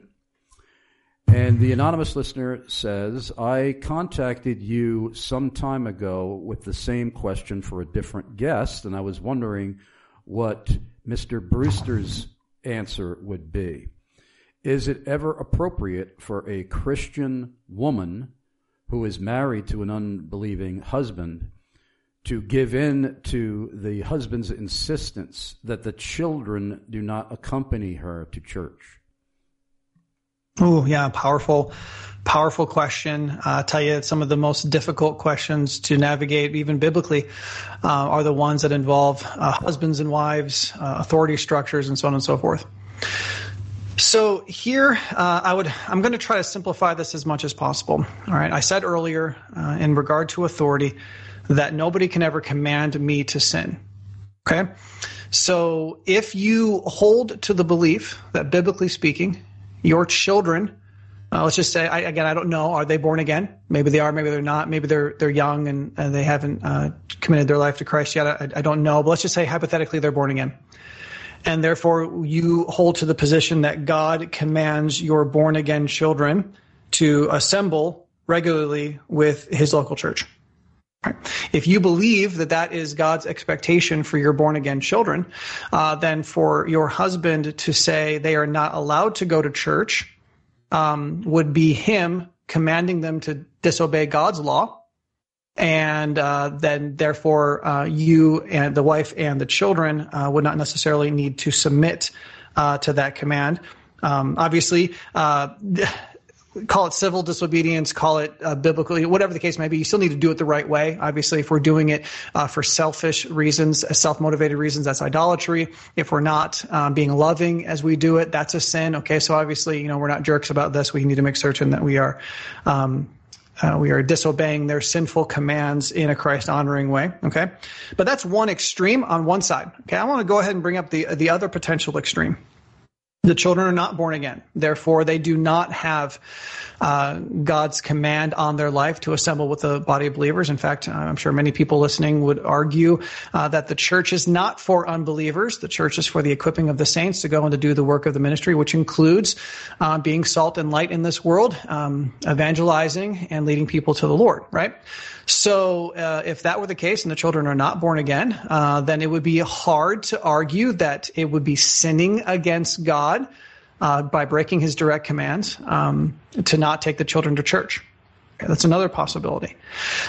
S2: And the anonymous listener says, I contacted you some time ago with the same question for a different guest, and I was wondering what Mr. Brewster's answer would be. Is it ever appropriate for a Christian woman who is married to an unbelieving husband to give in to the husband's insistence that the children do not accompany her to church?
S3: Oh, yeah, powerful question. I'll tell you, some of the most difficult questions to navigate, even biblically, are the ones that involve husbands and wives, authority structures, and so on and so forth. So here, I'm going to try to simplify this as much as possible. All right, I said earlier, in regard to authority, that nobody can ever command me to sin. Okay, so if you hold to the belief that, biblically speaking, your children, let's just say, I don't know, are they born again? Maybe they are, maybe they're not. Maybe they're young and they haven't committed their life to Christ yet. I don't know. But let's just say, hypothetically, they're born again. And therefore, you hold to the position that God commands your born again children to assemble regularly with his local church. If you believe that that is God's expectation for your born-again children, then for your husband to say they are not allowed to go to church would be him commanding them to disobey God's law, and then therefore you and the wife and the children would not necessarily need to submit to that command. Obviously, call it civil disobedience, call it biblically, whatever the case may be, you still need to do it the right way. Obviously, if we're doing it for selfish reasons, self-motivated reasons, that's idolatry. If we're not being loving as we do it, that's a sin. Okay, so obviously, we're not jerks about this. We need to make certain that we are disobeying their sinful commands in a Christ-honoring way. Okay, but that's one extreme on one side. Okay, I want to go ahead and bring up the other potential extreme. The children are not born again. Therefore, they do not have God's command on their life to assemble with the body of believers. In fact, I'm sure many people listening would argue that the church is not for unbelievers. The church is for the equipping of the saints to go and to do the work of the ministry, which includes being salt and light in this world, evangelizing and leading people to the Lord, right? So if that were the case and the children are not born again, then it would be hard to argue that it would be sinning against God by breaking his direct commands to not take the children to church. Okay, that's another possibility.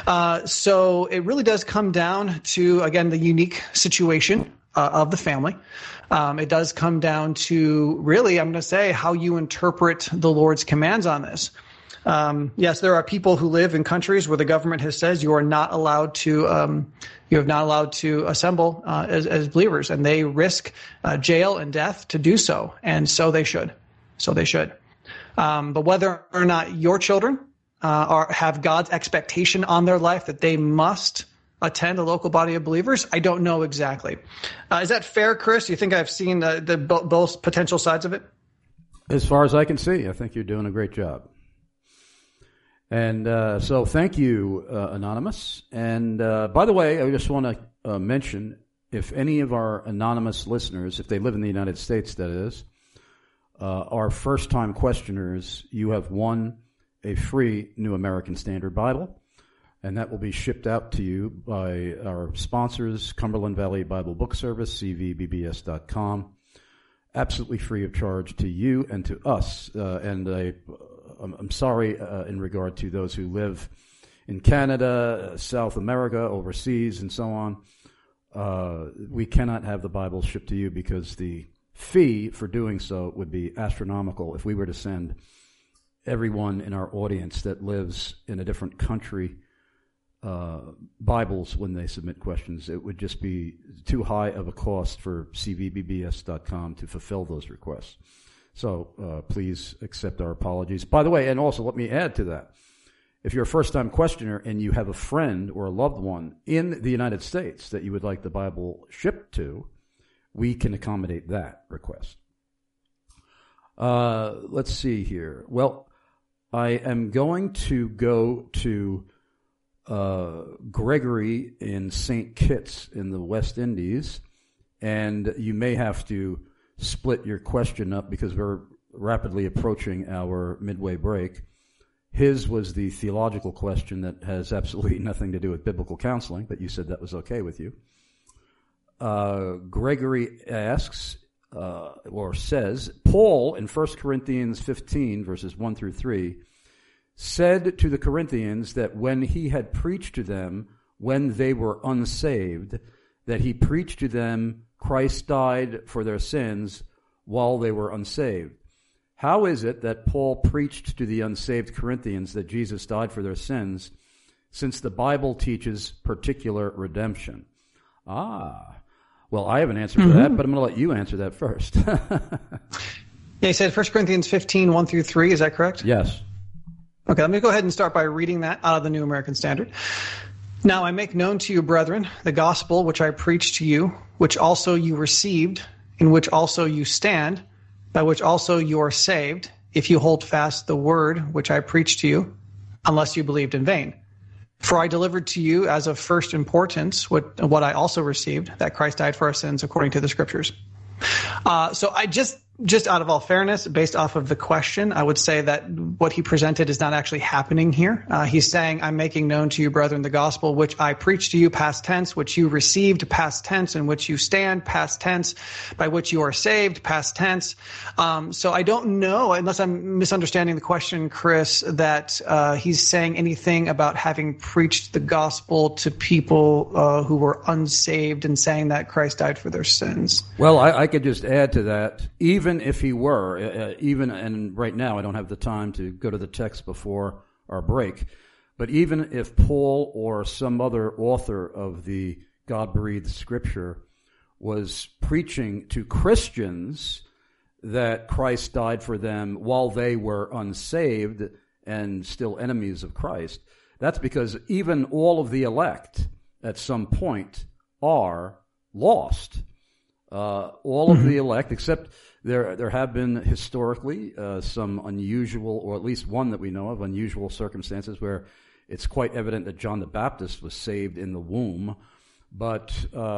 S3: So it really does come down to, again, the unique situation of the family. It does come down to, really, I'm going to say, how you interpret the Lord's commands on this. Yes, there are people who live in countries where the government has said you are not allowed to, you have not allowed to assemble as believers, and they risk jail and death to do so, and so they should. So they should. But whether or not your children have God's expectation on their life that they must attend a local body of believers, I don't know exactly. Is that fair, Chris? Do you think I've seen both potential sides of it?
S2: As far as I can see, I think you're doing a great job. And so thank you, Anonymous. And by the way, I just want to mention, if any of our anonymous listeners, if they live in the United States, that is, are first-time questioners, you have won a free New American Standard Bible, and that will be shipped out to you by our sponsors, Cumberland Valley Bible Book Service, cvbbs.com, absolutely free of charge to you and to us. And I'm sorry in regard to those who live in Canada, South America, overseas, and so on. We cannot have the Bible shipped to you because the fee for doing so would be astronomical if we were to send everyone in our audience that lives in a different country Bibles when they submit questions. It would just be too high of a cost for cvbbs.com to fulfill those requests. So please accept our apologies. By the way, and also let me add to that. If you're a first-time questioner and you have a friend or a loved one in the United States that you would like the Bible shipped to, we can accommodate that request. Let's see here. Well, I am going to go to Gregory in St. Kitts in the West Indies, and you may have to split your question up because we're rapidly approaching our midway break. His was the theological question that has absolutely nothing to do with biblical counseling, but you said that was okay with you. Gregory asks, or says, Paul in 1 Corinthians 15, verses 1 through 3, said to the Corinthians that when he had preached to them when they were unsaved, that he preached to them Christ died for their sins while they were unsaved. How is it that Paul preached to the unsaved Corinthians that Jesus died for their sins, since the Bible teaches particular redemption? Well, I have an answer for that, but I'm going to let you answer that first.
S3: Yeah, he said 1 Corinthians 15, 1 through 3, is that correct?
S2: Yes.
S3: Okay, let me go ahead and start by reading that out of the New American Standard. Now I make known to you, brethren, the gospel which I preached to you, which also you received, in which also you stand, by which also you are saved, if you hold fast the word which I preached to you, unless you believed in vain. For I delivered to you as of first importance what I also received, that Christ died for our sins according to the Scriptures. So I just out of all fairness, based off of the question, I would say that what he presented is not actually happening here. He's saying, I'm making known to you, brethren, the gospel which I preached to you, past tense, which you received, past tense, in which you stand, past tense, by which you are saved, past tense. So I don't know, unless I'm misunderstanding the question, Chris, that he's saying anything about having preached the gospel to people who were unsaved and saying that Christ died for their sins.
S2: Well, I could just add to that, even if he were, and right now I don't have the time to go to the text before our break, but even if Paul or some other author of the God-breathed Scripture was preaching to Christians that Christ died for them while they were unsaved and still enemies of Christ, that's because even all of the elect at some point are lost. All of the elect, except there have been historically some unusual, or at least one that we know of, unusual circumstances where it's quite evident that John the Baptist was saved in the womb. But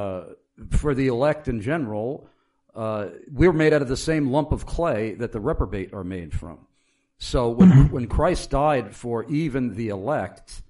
S2: for the elect in general, we're made out of the same lump of clay that the reprobate are made from. So when Christ died for even the elect,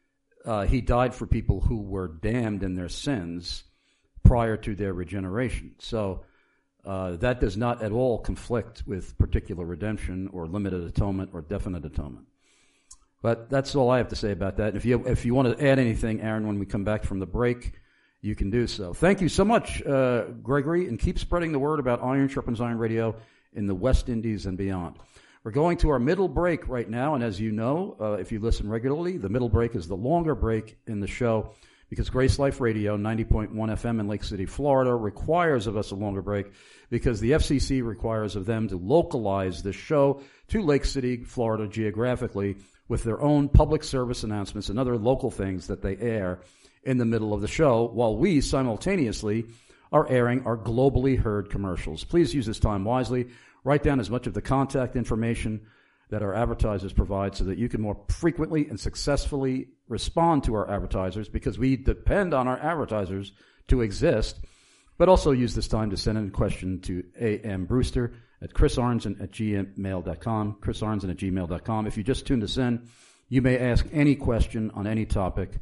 S2: he died for people who were damned in their sins prior to their regeneration. So that does not at all conflict with particular redemption or limited atonement or definite atonement. But that's all I have to say about that. If you want to add anything, Aaron, when we come back from the break, you can do so. Thank you so much, Gregory, and keep spreading the word about Iron Sharpens Iron Radio in the West Indies and beyond. We're going to our middle break right now, and as you know, if you listen regularly, the middle break is the longer break in the show, because Grace Life Radio, 90.1 FM in Lake City, Florida, requires of us a longer break because the FCC requires of them to localize the show to Lake City, Florida, geographically, with their own public service announcements and other local things that they air in the middle of the show, while we simultaneously are airing our globally heard commercials. Please use this time wisely. Write down as much of the contact information that our advertisers provide so that you can more frequently and successfully respond to our advertisers, because we depend on our advertisers to exist. But also use this time to send in a question to A.M. Brewster at chrisarnson@gmail.com, chrisarnson@gmail.com. If you just tuned us in, you may ask any question on any topic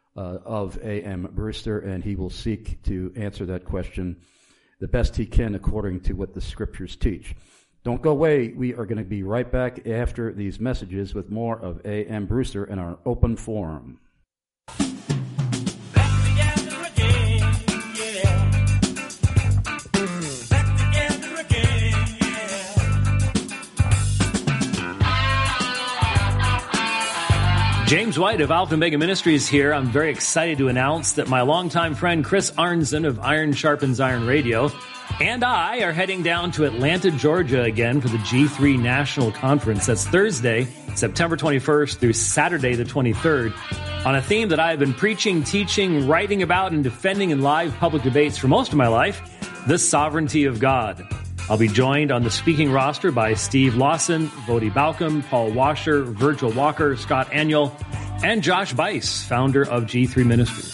S2: of A.M. Brewster, and he will seek to answer that question the best he can according to what the Scriptures teach. Don't go away. We are going to be right back after these messages with more of A.M. Brewster in our open forum.
S4: James White of Alpha and Omega Ministries here. I'm very excited to announce that my longtime friend Chris Arnzen of Iron Sharpens Iron Radio and I are heading down to Atlanta, Georgia again for the G3 National Conference. That's Thursday, September 21st through Saturday the 23rd, on a theme that I have been preaching, teaching, writing about, and defending in live public debates for most of my life, the sovereignty of God. I'll be joined on the speaking roster by Steve Lawson, Vodi Balcom, Paul Washer, Virgil Walker, Scott Aniol, and Josh Bice, founder of G3 Ministries.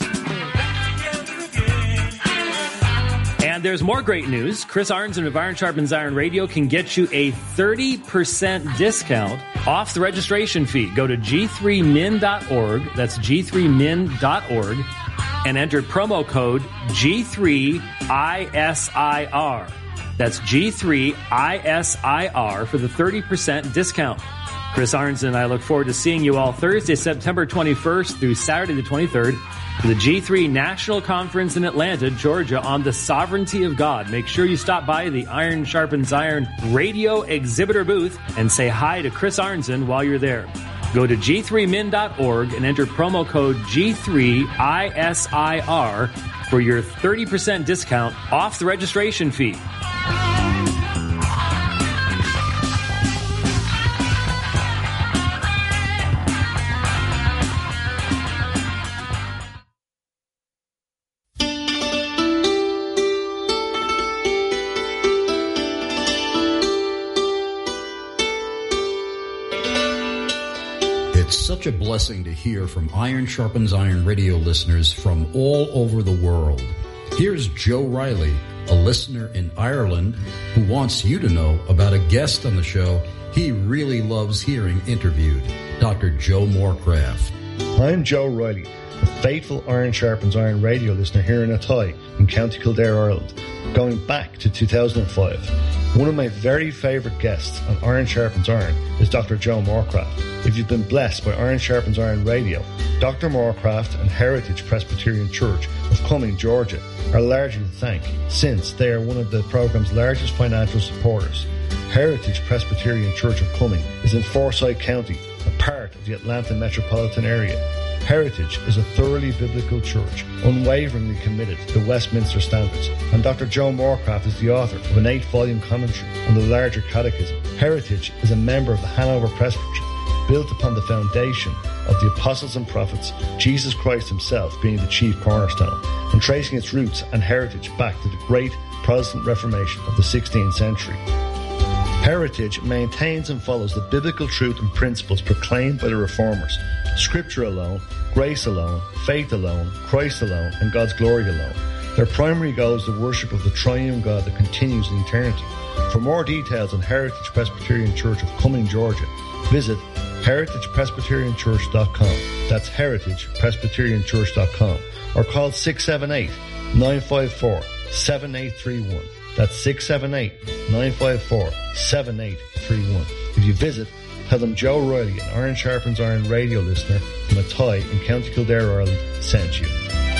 S4: And there's more great news. Chris Arnzen of Iron Sharpens Iron Radio can get you a 30% discount off the registration fee. Go to g3min.org. That's g3min.org. And enter promo code G3ISIR. That's G3ISIR for the 30% discount. Chris Arnzen and I look forward to seeing you all Thursday, September 21st through Saturday the 23rd for the G3 National Conference in Atlanta, Georgia on the sovereignty of God. Make sure you stop by the Iron Sharpens Iron radio exhibitor booth and say hi to Chris Arnzen while you're there. Go to g3min.org and enter promo code G3ISIR for your 30% discount off the registration fee.
S2: It's such a blessing to hear from Iron Sharpens Iron radio listeners from all over the world. Here's Joe Riley, a listener in Ireland, who wants you to know about a guest on the show he really loves hearing interviewed, Dr. Joe Morecraft.
S16: I'm Joe Riley, a faithful Iron Sharpens Iron radio listener here in Athy in County Kildare, Ireland, going back to 2005. One of my very favourite guests on Iron Sharpens Iron is Dr. Joe Morecraft. If you've been blessed by Iron Sharpens Iron Radio, Dr. Morecraft and Heritage Presbyterian Church of Cumming, Georgia, are largely to thank, since they are one of the programme's largest financial supporters. Heritage Presbyterian Church of Cumming is in Forsyth County, a part of the Atlanta metropolitan area. Heritage is a thoroughly biblical church, unwaveringly committed to the Westminster Standards, and Dr. Joe Morecraft is the author of an 8-volume commentary on the larger catechism. Heritage is a member of the Hanover Presbytery, built upon the foundation of the apostles and prophets, Jesus Christ himself being the chief cornerstone, and tracing its roots and heritage back to the great Protestant Reformation of the 16th century. Heritage maintains and follows the biblical truth and principles proclaimed by the Reformers: Scripture alone, grace alone, faith alone, Christ alone, and God's glory alone. Their primary goal is the worship of the triune God that continues in eternity. For more details on Heritage Presbyterian Church of Cumming, Georgia, visit heritagepresbyterianchurch.com. That's heritagepresbyterianchurch.com. Or call 678-954-7831. That's 678-954-7831. If you visit, tell them Joe Riley, an Iron Sharpens Iron radio listener from Athy in County Kildare, Ireland, sent you.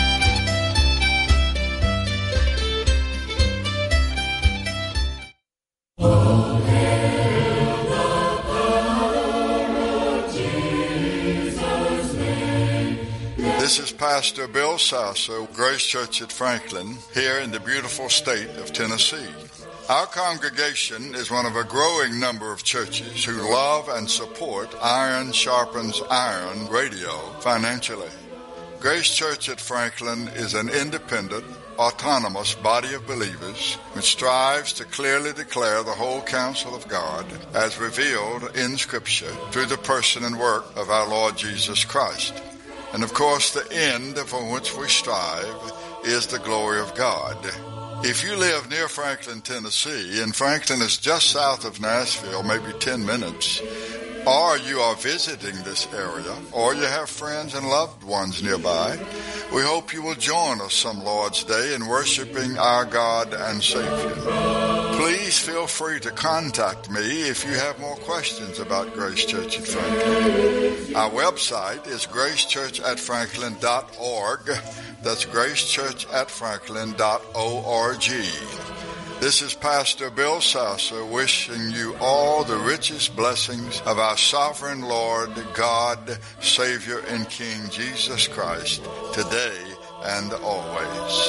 S17: This is Pastor Bill Sasso, Grace Church at Franklin, here in the beautiful state of Tennessee. Our congregation is one of a growing number of churches who love and support Iron Sharpens Iron radio financially. Grace Church at Franklin is an independent, autonomous body of believers which strives to clearly declare the whole counsel of God as revealed in Scripture through the person and work of our Lord Jesus Christ. And of course, the end for which we strive is the glory of God. If you live near Franklin, Tennessee, and Franklin is just south of Nashville, maybe 10 minutes, or you are visiting this area, or you have friends and loved ones nearby, we hope you will join us some Lord's Day in worshiping our God and Savior. Please feel free to contact me if you have more questions about Grace Church at Franklin. Our website is gracechurchatfranklin.org. That's gracechurchatfranklin.org. This is Pastor Bill Sasser wishing you all the richest blessings of our sovereign Lord, God, Savior, and King Jesus Christ, today and always.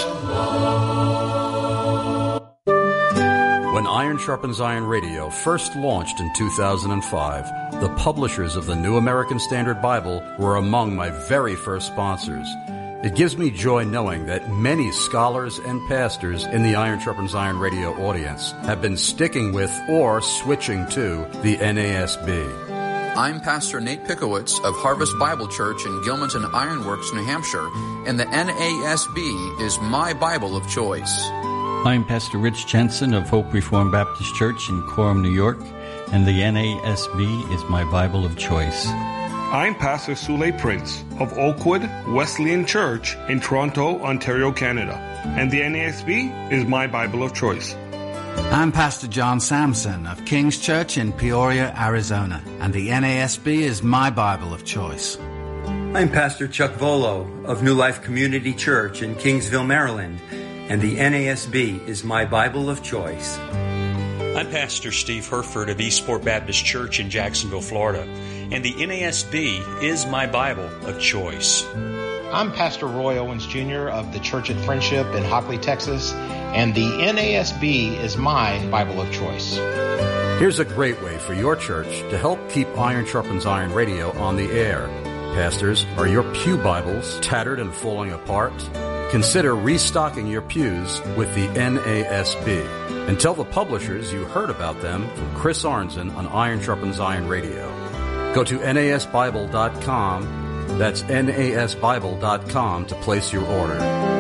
S2: When Iron Sharpens Iron Radio first launched in 2005, the publishers of the New American Standard Bible were among my very first sponsors. It gives me joy knowing that many scholars and pastors in the Iron Sharpens Iron Radio audience have been sticking with or switching to the NASB.
S18: I'm Pastor Nate Pickowitz of Harvest Bible Church in Gilmanton Ironworks, New Hampshire, and the NASB is my Bible of choice.
S19: I'm Pastor Rich Jensen of Hope Reformed Baptist Church in Coram, New York, and the NASB is my Bible of choice.
S20: I'm Pastor Sule Prince of Oakwood Wesleyan Church in Toronto, Ontario, Canada, and the NASB is my Bible of choice.
S21: I'm Pastor John Sampson of King's Church in Peoria, Arizona, and the NASB is my Bible of choice.
S22: I'm Pastor Chuck Volo of New Life Community Church in Kingsville, Maryland, and the NASB is my Bible of choice.
S23: I'm Pastor Steve Herford of Eastport Baptist Church in Jacksonville, Florida, and the NASB is my Bible of choice.
S24: I'm Pastor Roy Owens Jr. of the Church at Friendship in Hockley, Texas, and the NASB is my Bible of choice.
S2: Here's a great way for your church to help keep Iron Sharpens Iron Radio on the air. Pastors, are your pew Bibles tattered and falling apart? Consider restocking your pews with the NASB. And tell the publishers you heard about them from Chris Arnzen on Iron Sharpens Iron Radio. Go to nasbible.com. That's nasbible.com to place your order.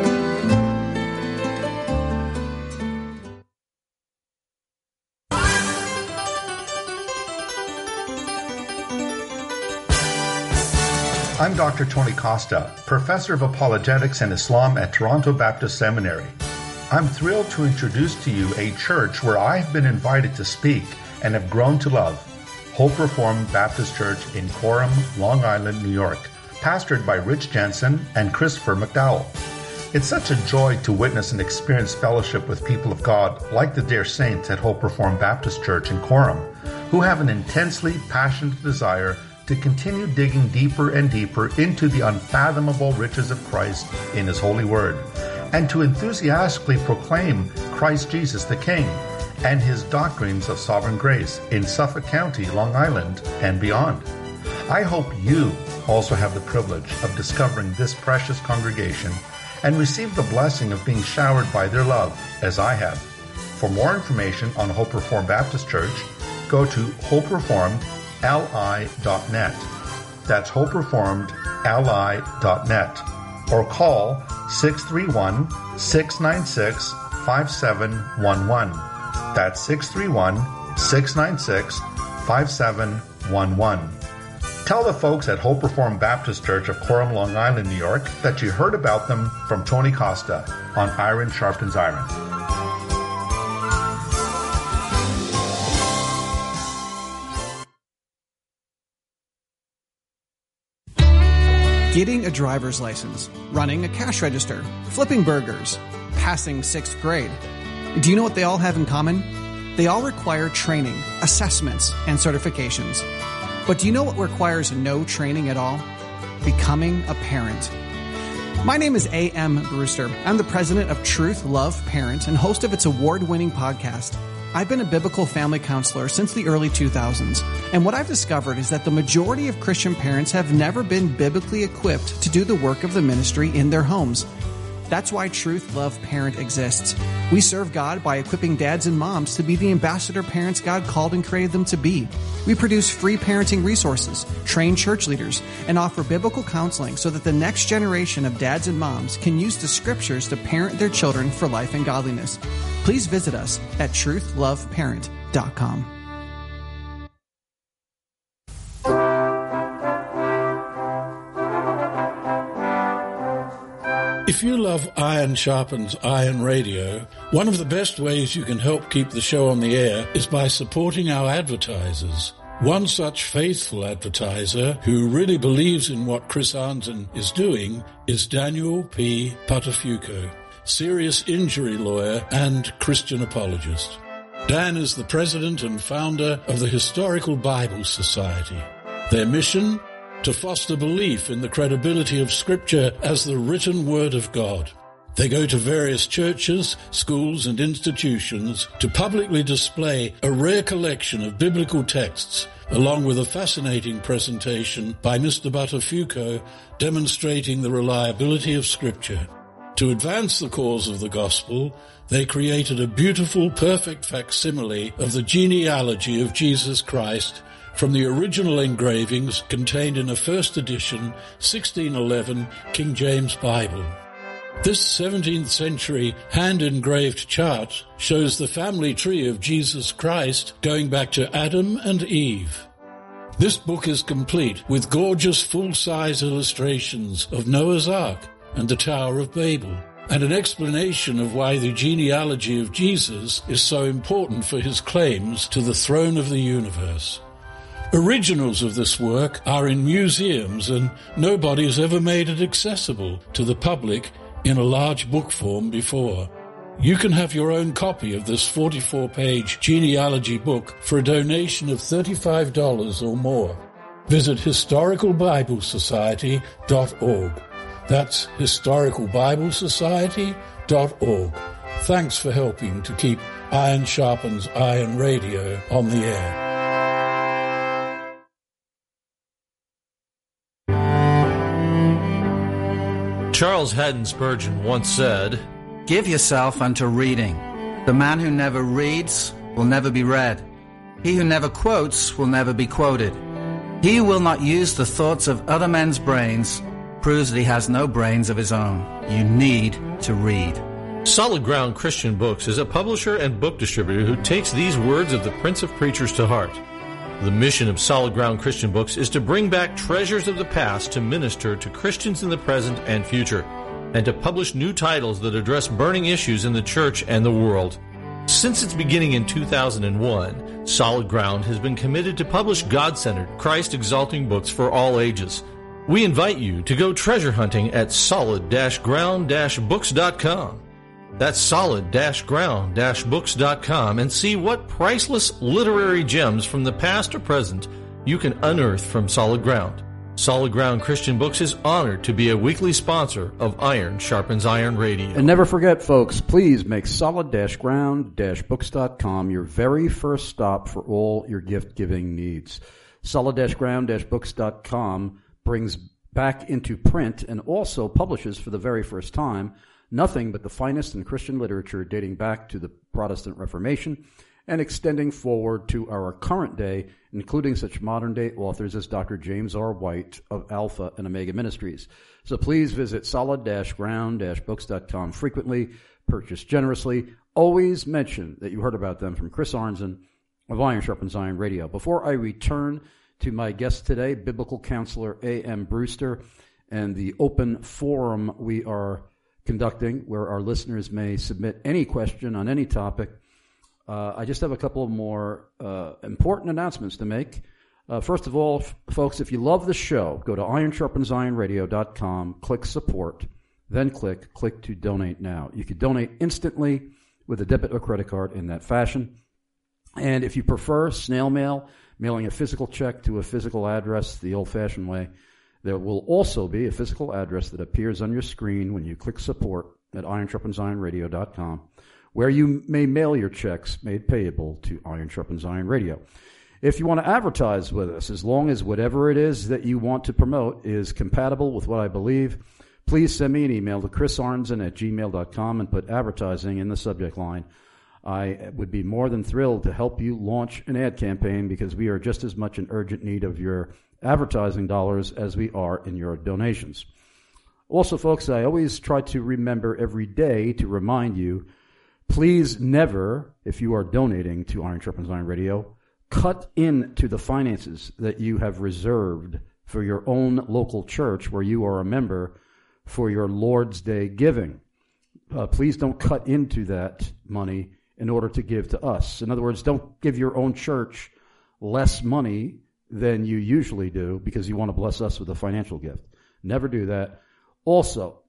S25: I'm Dr. Tony Costa, Professor of Apologetics and Islam at Toronto Baptist Seminary. I'm thrilled to introduce to you a church where I've been invited to speak and have grown to love, Hope Reformed Baptist Church in Coram, Long Island, New York, pastored by Rich Jensen and Christopher McDowell. It's such a joy to witness and experience fellowship with people of God like the dear saints at Hope Reformed Baptist Church in Coram, who have an intensely passionate desire to continue digging deeper and deeper into the unfathomable riches of Christ in His holy word, and to enthusiastically proclaim Christ Jesus the King and His doctrines of sovereign grace in Suffolk County, Long Island, and beyond. I hope you also have the privilege of discovering this precious congregation and receive the blessing of being showered by their love, as I have. For more information on Hope Reformed Baptist Church, go to hopereformedli.net. That's hopereformedli.net. Or call 631-696-5711. That's 631-696-5711. Tell the folks at Hope Reformed Baptist Church of Coram, Long Island, New York, that you heard about them from Tony Costa on Iron Sharpens Iron.
S26: Getting a driver's license, running a cash register, flipping burgers, passing 6th grade. Do you know what they all have in common? They all require training, assessments, and certifications. But do you know what requires no training at all? Becoming a parent. My name is A.M. Brewster. I'm the president of Truth Love Parent and host of its award-winning podcast. I've been a biblical family counselor since the early 2000s, and what I've discovered is that the majority of Christian parents have never been biblically equipped to do the work of the ministry in their homes. That's why Truth Love Parent exists. We serve God by equipping dads and moms to be the ambassador parents God called and created them to be. We produce free parenting resources, train church leaders, and offer biblical counseling so that the next generation of dads and moms can use the scriptures to parent their children for life and godliness. Please visit us at truthloveparent.com.
S27: If you love Iron Sharpens Iron Radio, one of the best ways you can help keep the show on the air is by supporting our advertisers. One such faithful advertiser who really believes in what Chris Arnzen is doing is Daniel P. Patafuco. serious injury lawyer, and Christian apologist. Dan is the president and founder of the Historical Bible Society. Their mission? To foster belief in the credibility of Scripture as the written Word of God. They go to various churches, schools, and institutions to publicly display a rare collection of biblical texts, along with a fascinating presentation by Mr. Buttafuoco demonstrating the reliability of Scripture. To advance the cause of the gospel, they created a beautiful, perfect facsimile of the genealogy of Jesus Christ from the original engravings contained in a first edition 1611 King James Bible. This 17th century hand-engraved chart shows the family tree of Jesus Christ going back to Adam and Eve. This book is complete with gorgeous full-size illustrations of Noah's Ark and the Tower of Babel, and an explanation of why the genealogy of Jesus is so important for his claims to the throne of the universe. Originals of this work are in museums, and nobody has ever made it accessible to the public in a large book form before. You can have your own copy of this 44-page genealogy book for a donation of $35 or more. Visit historicalbiblesociety.org. That's historicalbiblesociety.org. Thanks for helping to keep Iron Sharpens Iron Radio on the air.
S1: Charles Haddon Spurgeon once said,
S21: "Give yourself unto reading. The man who never reads will never be read. He who never quotes will never be quoted. He who will not use the thoughts of other men's brains proves that he has no brains of his own. You need to read."
S1: Solid Ground Christian Books is a publisher and book distributor who takes these words of the Prince of Preachers to heart. The mission of Solid Ground Christian Books is to bring back treasures of the past to minister to Christians in the present and future, and to publish new titles that address burning issues in the church and the world. Since its beginning in 2001, Solid Ground has been committed to publish God-centered, Christ-exalting books for all ages. We invite you to go treasure hunting at solid-ground-books.com. That's solid-ground-books.com, and see what priceless literary gems from the past or present you can unearth from Solid Ground. Solid Ground Christian Books is honored to be a weekly sponsor of Iron Sharpens Iron Radio.
S2: And never forget, folks, please make solid-ground-books.com your very first stop for all your gift-giving needs. Solid-ground-books.com brings back into print and also publishes for the very first time nothing but the finest in Christian literature dating back to the Protestant Reformation and extending forward to our current day, including such modern-day authors as Dr. James R. White of Alpha and Omega Ministries. So please visit solid-ground-books.com frequently, purchase generously. Always mention that you heard about them from Chris Arnzen of Iron Sharpens Iron Radio. Before I return to my guest today, Biblical Counselor A.M. Brewster, and the open forum we are conducting where our listeners may submit any question on any topic, I just have a couple of more important announcements to make. First of all, folks, if you love the show, go to ironsharpensironradio.com, click support, then click to donate now. You can donate instantly with a debit or credit card in that fashion. And if you prefer snail mail, mailing a physical check to a physical address the old-fashioned way, there will also be a physical address that appears on your screen when you click support at ironsharpensironradio.com, where you may mail your checks made payable to Iron Sharpens Iron Radio. If you want to advertise with us, as long as whatever it is that you want to promote is compatible with what I believe, please send me an email to chrisarnzen@gmail.com and put advertising in the subject line. I would be more than thrilled to help you launch an ad campaign because we are just as much in urgent need of your advertising dollars as we are in your donations. Also, folks, I always try to remember every day to remind you, please never, if you are donating to Iron Sharpens Iron Radio, cut into the finances that you have reserved for your own local church where you are a member for your Lord's Day giving. Please don't cut into that money in order to give to us. In other words, don't give your own church less money than you usually do because you want to bless us with a financial gift. Never do that. Also,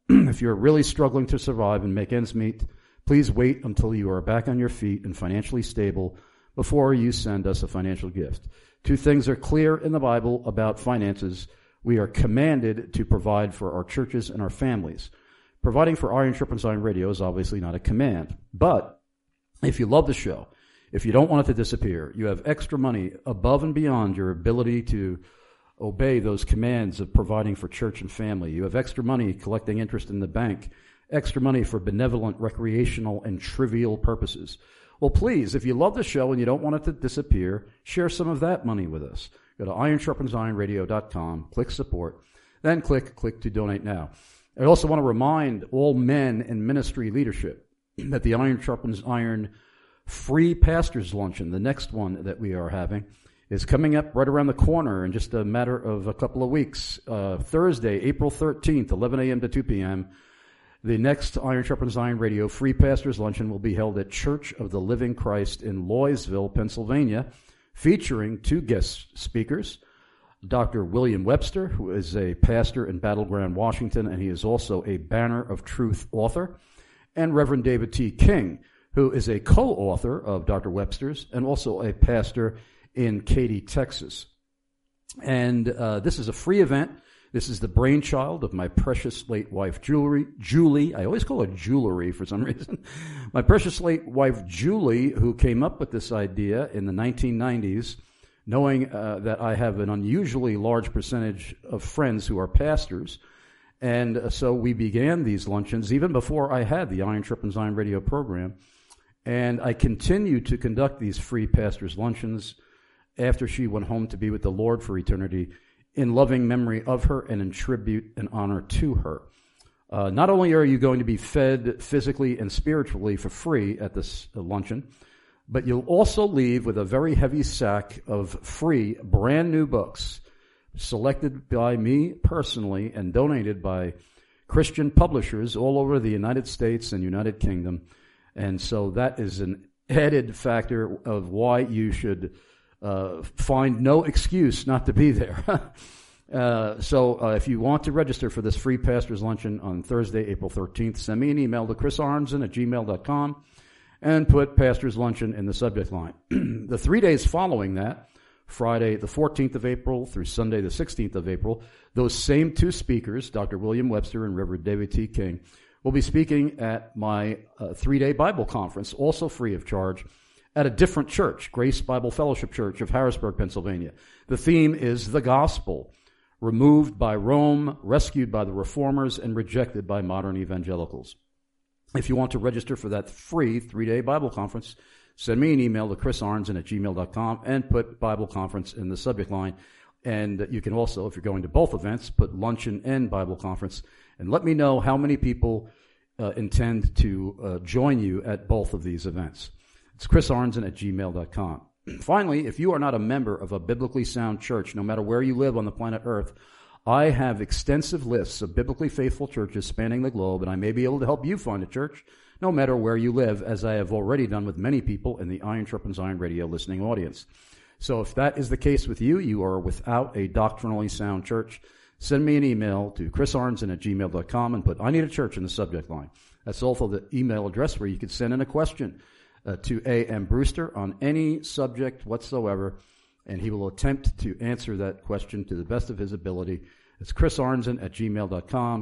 S2: If you're really struggling to survive and make ends meet, please wait until you are back on your feet and financially stable before you send us a financial gift. Two things are clear in the Bible about finances. We are commanded to provide for our churches and our families. Providing for Iron Sharpens Iron Radio is obviously not a command. But if you love the show, if you don't want it to disappear, you have extra money above and beyond your ability to obey those commands of providing for church and family. You have extra money collecting interest in the bank, extra money for benevolent, recreational, and trivial purposes. Well, please, if you love the show and you don't want it to disappear, share some of that money with us. Go to ironsharpensironradio.com, click support, then click to donate now. I also want to remind all men in ministry leadership that the Iron Sharpens Iron free pastors luncheon, the next one that we are having, is coming up right around the corner in just a matter of a couple of weeks. Thursday, April 13th, 11 a.m. to 2 p.m., the next Iron Sharpens Iron Radio Free Pastors Luncheon will be held at Church of the Living Christ in Loysville, Pennsylvania, featuring two guest speakers, Dr. William Webster, who is a pastor in Battleground, Washington, and he is also a Banner of Truth author, and Reverend David T. King, who is a co-author of Dr. Webster's and also a pastor in Katy, Texas. And this is a free event. This is the brainchild of my precious late wife, Julie. I always call her jewelry for some reason. My precious late wife, Julie, who came up with this idea in the 1990s, knowing that I have an unusually large percentage of friends who are pastors. And so we began these luncheons even before I had the Iron Sharpens Iron Radio program. And I continue to conduct these free pastors' luncheons after she went home to be with the Lord for eternity, in loving memory of her and in tribute and honor to her. Not only are you going to be fed physically and spiritually for free at this luncheon, but you'll also leave with a very heavy sack of free, brand new books selected by me personally and donated by Christian publishers all over the United States and United Kingdom. And so that is an added factor of why you should find no excuse not to be there. So if you want to register for this free pastors luncheon on Thursday, April 13th, send me an email to chrisarnson@gmail.com and put pastors luncheon in the subject line. The 3 days following that, Friday the 14th of April through Sunday the 16th of April, those same two speakers, Dr. William Webster and Reverend David T. King, will be speaking at my 3-day Bible conference, also free of charge, at a different church, Grace Bible Fellowship Church of Harrisburg, Pennsylvania. The theme is the gospel, removed by Rome, rescued by the reformers, and rejected by modern evangelicals. If you want to register for that free 3-day Bible conference, send me an email to chrisarnson@gmail.com and put Bible conference in the subject line. And you can also, if you're going to both events, put luncheon and Bible conference, and let me know how many people intend to join you at both of these events. It's chrisarnson@gmail.com. Finally, if you are not a member of a biblically sound church, no matter where you live on the planet Earth, I have extensive lists of biblically faithful churches spanning the globe, and I may be able to help you find a church, no matter where you live, as I have already done with many people in the Iron Sharpens Iron Radio listening audience. So if that is the case with you, you are without a doctrinally sound church, send me an email to chrisarnson@gmail.com and put I need a church in the subject line. That's also the email address where you can send in a question to A.M. Brewster on any subject whatsoever, and he will attempt to answer that question to the best of his ability. It's chrisarnson@gmail.com,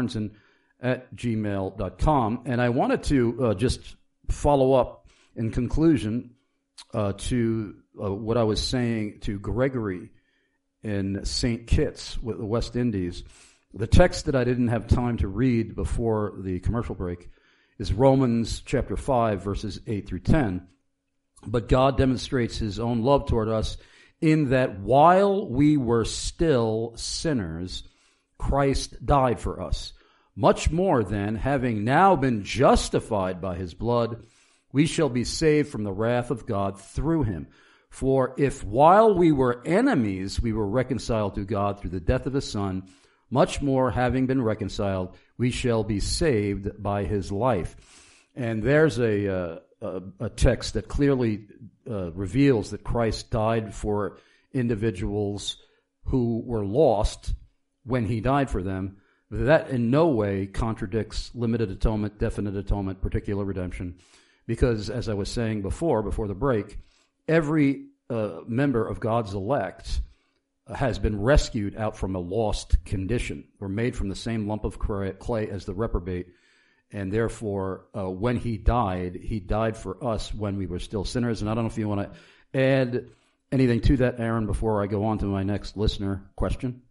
S2: chrisarnson@gmail.com. And I wanted to just follow up in conclusion to what I was saying to Gregory in St. Kitts with the West Indies. The text that I didn't have time to read before the commercial break is Romans chapter 5, verses 8 through 10. But God demonstrates his own love toward us in that while we were still sinners, Christ died for us. Much more then, having now been justified by his blood, we shall be saved from the wrath of God through him. For if while we were enemies, we were reconciled to God through the death of his Son, much more, having been reconciled, we shall be saved by his life. And there's a text that clearly reveals that Christ died for individuals who were lost when he died for them. That in no way contradicts limited atonement, definite atonement, particular redemption, because as I was saying before the break, every member of God's elect has been rescued out from a lost condition. We're made from the same lump of clay as the reprobate, and therefore, when he died for us when we were still sinners. And I don't know if you want to add anything to that, Aaron, before I go on to my next listener question.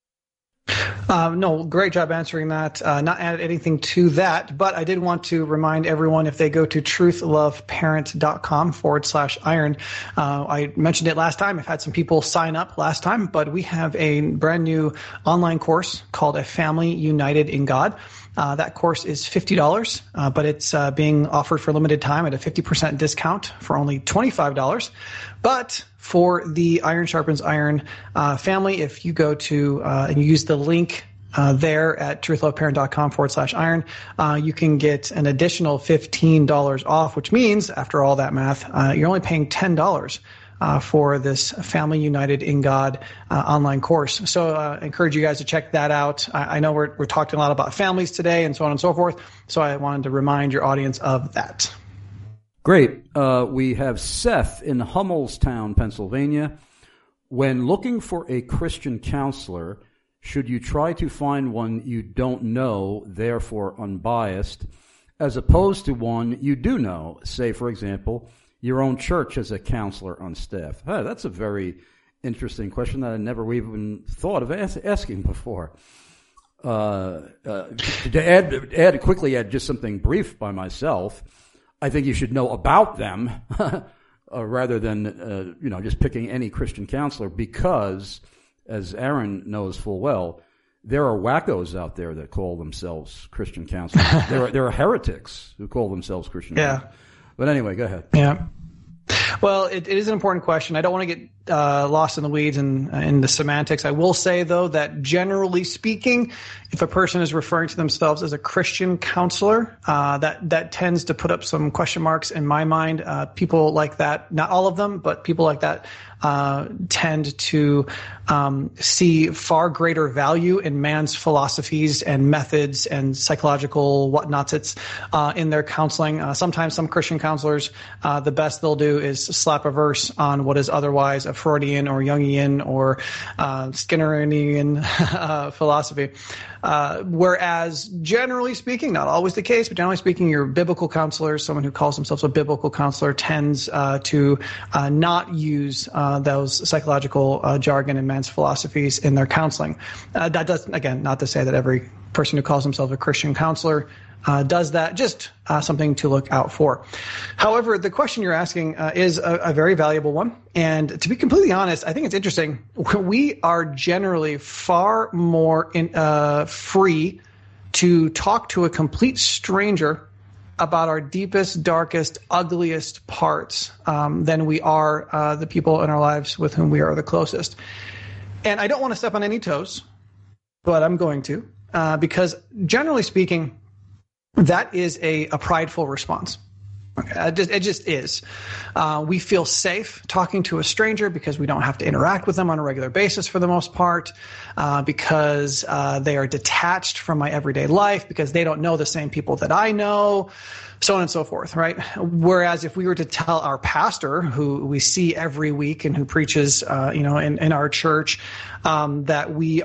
S3: No, great job answering that. Not add anything to that, but I did want to remind everyone, if they go to truthloveparent.com/iron, I mentioned it last time. I've had some people sign up last time, but we have a brand new online course called A Family United in God. That course is $50, but it's being offered for a limited time at a 50% discount for only $25. But for the Iron Sharpens Iron family, if you go to and you use the link there at truthloveparent.com/iron, you can get an additional $15 off, which means, after all that math, you're only paying $10 for this Family United in God online course. So I encourage you guys to check that out. I know we're talking a lot about families today and so on and so forth, so I wanted to remind your audience of that.
S2: Great. We have Seth in Hummelstown, Pennsylvania. When looking for a Christian counselor, should you try to find one you don't know, therefore unbiased, as opposed to one you do know? Say, for example, your own church has a counselor on staff. That's a very interesting question that I never even thought of asking before. To add just something brief by myself, I think you should know about them rather than just picking any Christian counselor, because, as Aaron knows full well, there are wackos out there that call themselves Christian counselors. there are heretics who call themselves Christian counselors. But anyway, go ahead.
S3: Yeah. Well, it is an important question. I don't want to get lost in the weeds and in the semantics. I will say, though, that generally speaking, if a person is referring to themselves as a Christian counselor, that tends to put up some question marks in my mind. People like that, not all of them, but people like that tend to see far greater value in man's philosophies and methods and psychological whatnots in their counseling. Sometimes some Christian counselors, the best they'll do is slap a verse on what is otherwise a Freudian or Jungian or Skinnerian philosophy. Whereas generally speaking, not always the case, but generally speaking, your biblical counselor, someone who calls themselves a biblical counselor, tends to not use those psychological jargon and man's philosophies in their counseling. That doesn't, again, not to say that every person who calls himself a Christian counselor does that, just something to look out for. However, the question you're asking is a very valuable one. And to be completely honest, I think it's interesting. We are generally far more free to talk to a complete stranger about our deepest, darkest, ugliest parts than we are the people in our lives with whom we are the closest. And I don't want to step on any toes, but I'm going to, because generally speaking, that is a prideful response. It just is. We feel safe talking to a stranger because we don't have to interact with them on a regular basis for the most part, because they are detached from my everyday life, because they don't know the same people that I know, so on and so forth, right? Whereas if we were to tell our pastor, who we see every week and who preaches, in our church, that we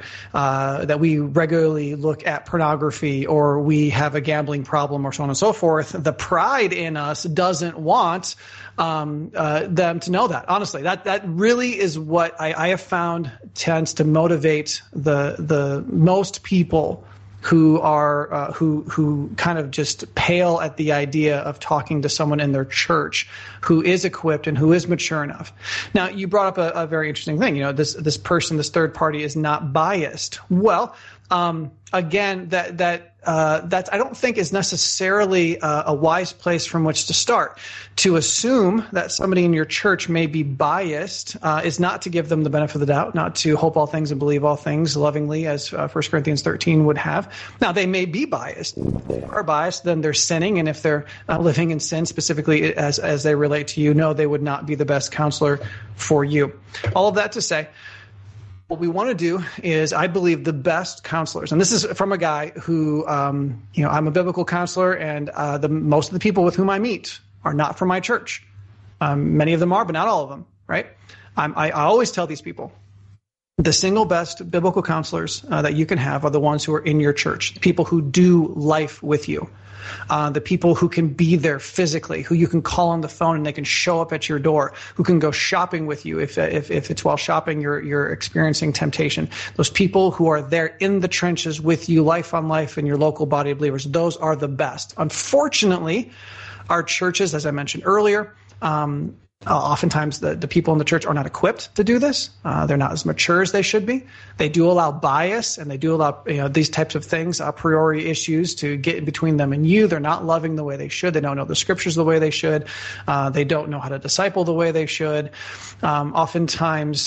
S3: regularly look at pornography, or we have a gambling problem, or so on and so forth, the pride in us doesn't want them to know that. Honestly, that really is what I have found tends to motivate the most people who are who kind of just pale at the idea of talking to someone in their church who is equipped and who is mature enough. Now, you brought up a very interesting thing. This person, this third party, is not biased. Well, again, that's I don't think is necessarily a wise place from which to start. To assume that somebody in your church may be biased is not to give them the benefit of the doubt, not to hope all things and believe all things lovingly, as 1 Corinthians 13 would have. Now, they may be biased. If they are biased, then they're sinning, and if they're living in sin, specifically as they relate to you, no, they would not be the best counselor for you. All of that to say, what we want to do is, I believe, the best counselors, and this is from a guy who, I'm a biblical counselor, and most of the people with whom I meet are not from my church. Many of them are, but not all of them, right? I always tell these people, the single best biblical counselors that you can have are the ones who are in your church, the people who do life with you. The people who can be there physically, who you can call on the phone and they can show up at your door, who can go shopping with you if it's while shopping you're experiencing temptation. Those people who are there in the trenches with you, life on life, in your local body of believers, those are the best. Unfortunately, our churches, as I mentioned earlier, oftentimes the people in the church are not equipped to do this. They're not as mature as they should be. They do allow bias, and they do allow these types of things, a priori issues, to get in between them and you. They're not loving the way they should. They don't know the scriptures the way they should. They don't know how to disciple the way they should. Oftentimes,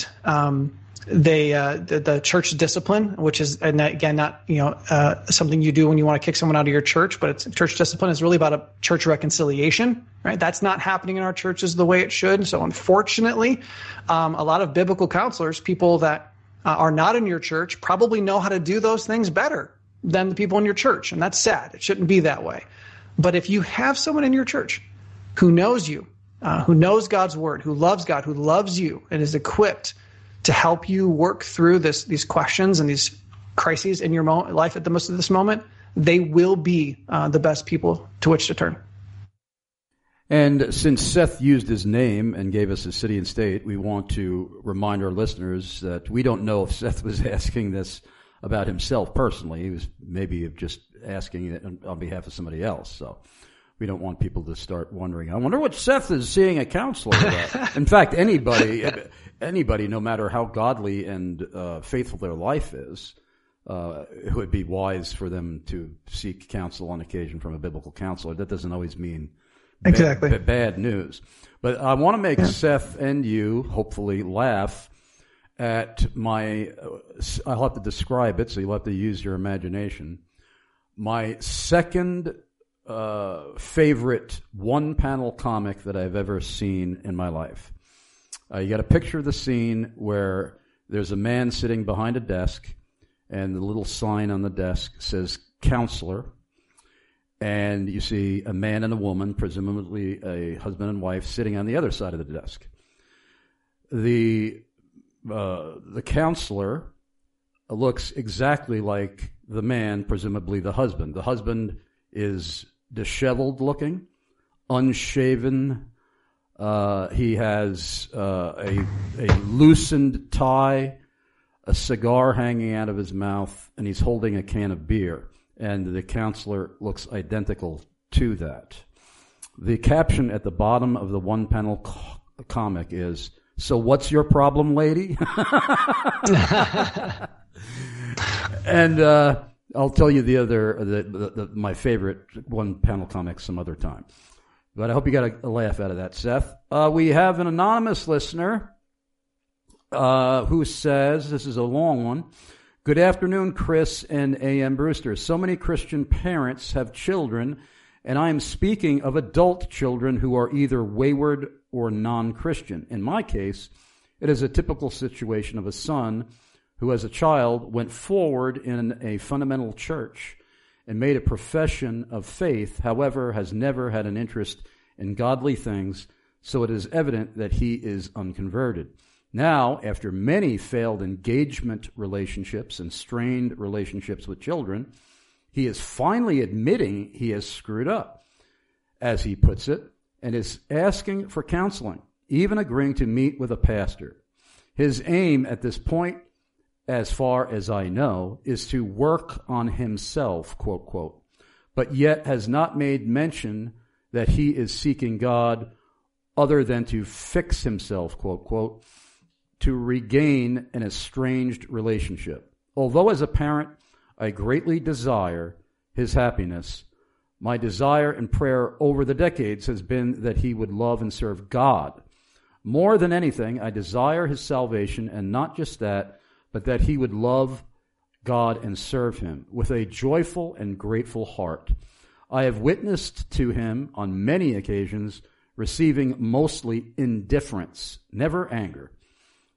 S3: the church discipline, which is, and again, not something you do when you want to kick someone out of your church, but church discipline is really about a church reconciliation, right? That's not happening in our churches the way it should. So unfortunately, a lot of biblical counselors, people that are not in your church, probably know how to do those things better than the people in your church, and that's sad. It shouldn't be that way. But if you have someone in your church who knows you, who knows God's word, who loves God, who loves you, and is equipped to help you work through these questions and these crises in your life at this moment, they will be the best people to which to turn.
S2: And since Seth used his name and gave us his city and state, we want to remind our listeners that we don't know if Seth was asking this about himself personally. He was maybe just asking it on behalf of somebody else. So we don't want people to start wondering, I wonder what Seth is seeing a counselor about. In fact, anybody, no matter how godly and faithful their life is, it would be wise for them to seek counsel on occasion from a biblical counselor. That doesn't always mean bad news. But I want to make Seth and you hopefully laugh at I'll have to describe it, so you'll have to use your imagination. My second favorite one-panel comic that I've ever seen in my life. You got a picture of the scene where there's a man sitting behind a desk, and the little sign on the desk says counselor, and you see a man and a woman, presumably a husband and wife, sitting on the other side of the desk. The counselor looks exactly like the man, presumably the husband. The husband is disheveled looking, unshaven. He has a loosened tie, a cigar hanging out of his mouth, and he's holding a can of beer. And the counselor looks identical to that. The caption at the bottom of the one-panel comic is, "So what's your problem, lady?" And I'll tell you my favorite one-panel comic some other time. But I hope you got a laugh out of that, Seth. We have an anonymous listener who says, this is a long one, "Good afternoon, Chris and A.M. Brewster. So many Christian parents have children, and I am speaking of adult children who are either wayward or non-Christian. In my case, it is a typical situation of a son who as a child went forward in a fundamental church and made a profession of faith, however, has never had an interest in godly things, so it is evident that he is unconverted. Now, after many failed engagement relationships and strained relationships with children, he is finally admitting he has screwed up, as he puts it, and is asking for counseling, even agreeing to meet with a pastor. His aim at this point, as far as I know, is to work on himself, quote, quote, but yet has not made mention that he is seeking God other than to fix himself, quote, quote, to regain an estranged relationship. Although as a parent, I greatly desire his happiness, my desire and prayer over the decades has been that he would love and serve God. More than anything, I desire his salvation, and not just that, but that he would love God and serve him with a joyful and grateful heart. I have witnessed to him on many occasions receiving mostly indifference, never anger.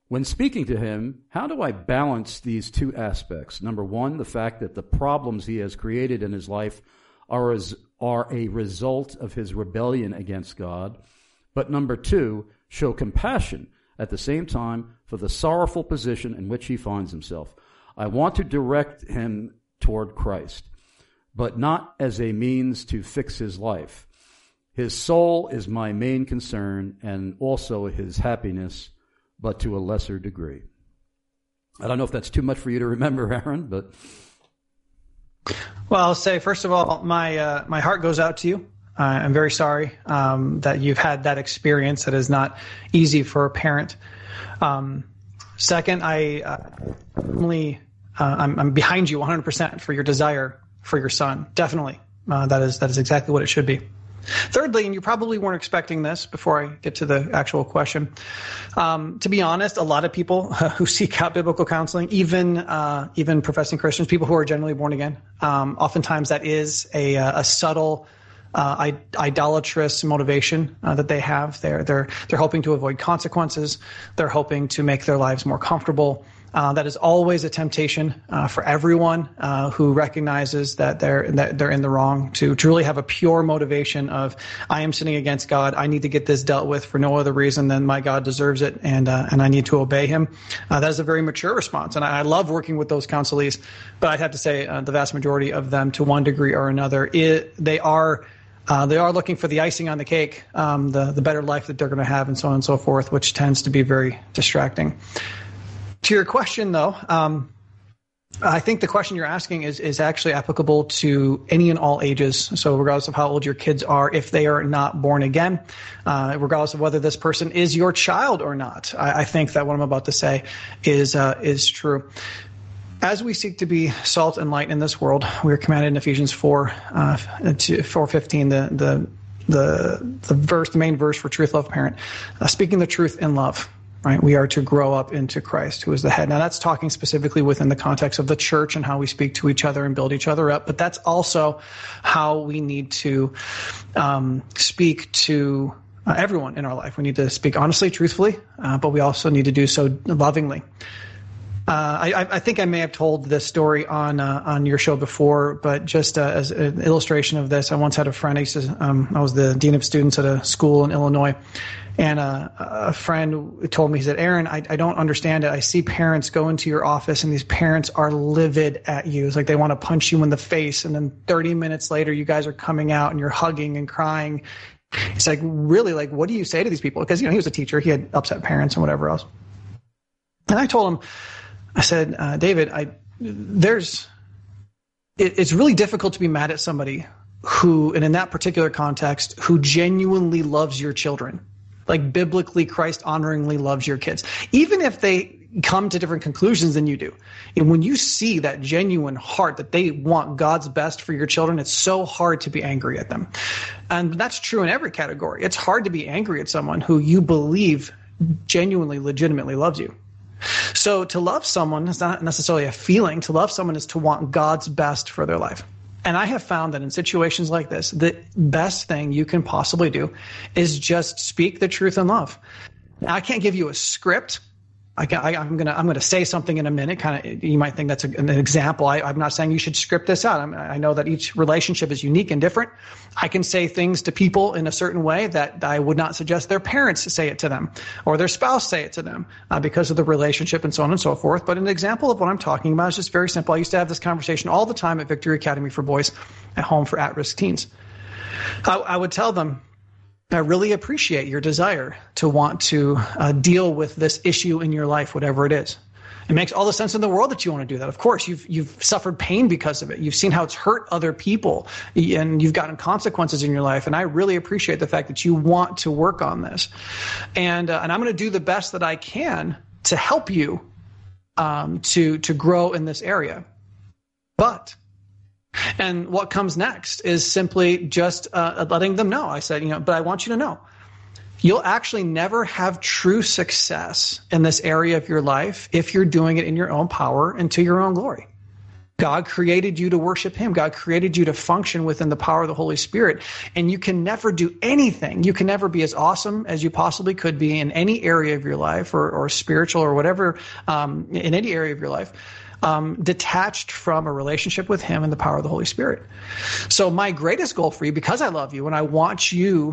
S2: When speaking to him, how do I balance these two aspects? Number one, the fact that the problems he has created in his life are a result of his rebellion against God. But number two, show compassion at the same time for the sorrowful position in which he finds himself. I want to direct him toward Christ, but not as a means to fix his life. His soul is my main concern, and also his happiness, but to a lesser degree. I don't know if that's too much for you to remember, Aaron, but...
S3: Well, I'll say, first of all, my heart goes out to you. I'm very sorry that you've had that experience. That is not easy for a parent. Second, I'm behind you 100% for your desire for your son. Definitely. That is exactly what it should be. Thirdly, and you probably weren't expecting this before I get to the actual question, to be honest, a lot of people who seek out biblical counseling, even professing Christians, people who are generally born again, oftentimes that is a subtle idolatrous motivation that they have. They're hoping to avoid consequences. They're hoping to make their lives more comfortable. That is always a temptation for everyone who recognizes that they're in the wrong, to truly have a pure motivation of, I am sinning against God. I need to get this dealt with for no other reason than my God deserves it, and I need to obey him. That is a very mature response, and I love working with those counselees. But I'd have to say the vast majority of them, to one degree or another, they are looking for the icing on the cake, the better life that they're going to have, and so on and so forth, which tends to be very distracting. To your question, though, I think the question you're asking is actually applicable to any and all ages. So regardless of how old your kids are, if they are not born again, regardless of whether this person is your child or not, I think that what I'm about to say is true. As we seek to be salt and light in this world, we are commanded in Ephesians 4:15, the main verse for truth, love, parent, speaking the truth in love. Right, we are to grow up into Christ, who is the head. Now, that's talking specifically within the context of the church and how we speak to each other and build each other up. But that's also how we need to speak to everyone in our life. We need to speak honestly, truthfully, but we also need to do so lovingly. I think I may have told this story on your show before, but just as an illustration of this, I once had a friend. I was the dean of students at a school in Illinois, and a friend told me, he said, Aaron, I don't understand it. I see parents go into your office, and these parents are livid at you. It's like they want to punch you in the face, and then 30 minutes later, you guys are coming out, and you're hugging and crying. It's like, really, like, what do you say to these people? Because, he was a teacher. He had upset parents and whatever else. And I told him, I said, David, it's really difficult to be mad at somebody who, and in that particular context, who genuinely loves your children, like biblically, Christ-honoringly loves your kids, even if they come to different conclusions than you do. And when you see that genuine heart that they want God's best for your children, it's so hard to be angry at them. And that's true in every category. It's hard to be angry at someone who you believe genuinely, legitimately loves you. So to love someone is not necessarily a feeling. To love someone is to want God's best for their life. And I have found that in situations like this, the best thing you can possibly do is just speak the truth in love. Now, I can't give you a script. I'm gonna say something in a minute. Kind of, you might think that's an example. I'm not saying you should script this out. I know that each relationship is unique and different. I can say things to people in a certain way that I would not suggest their parents say it to them or their spouse say it to them because of the relationship and so on and so forth. But an example of what I'm talking about is just very simple. I used to have this conversation all the time at Victory Academy for Boys, at home for at-risk teens. I would tell them, I really appreciate your desire to want to deal with this issue in your life, whatever it is. It makes all the sense in the world that you want to do that. Of course, you've suffered pain because of it. You've seen how it's hurt other people, and you've gotten consequences in your life. And I really appreciate the fact that you want to work on this. And I'm going to do the best that I can to help you to grow in this area. And what comes next is simply just letting them know. I said, but I want you to know, you'll actually never have true success in this area of your life if you're doing it in your own power and to your own glory. God created you to worship him. God created you to function within the power of the Holy Spirit. And you can never do anything. You can never be as awesome as you possibly could be in any area of your life or spiritual or whatever, in any area of your life, detached from a relationship with him and the power of the Holy Spirit. So my greatest goal for you, because I love you and I want you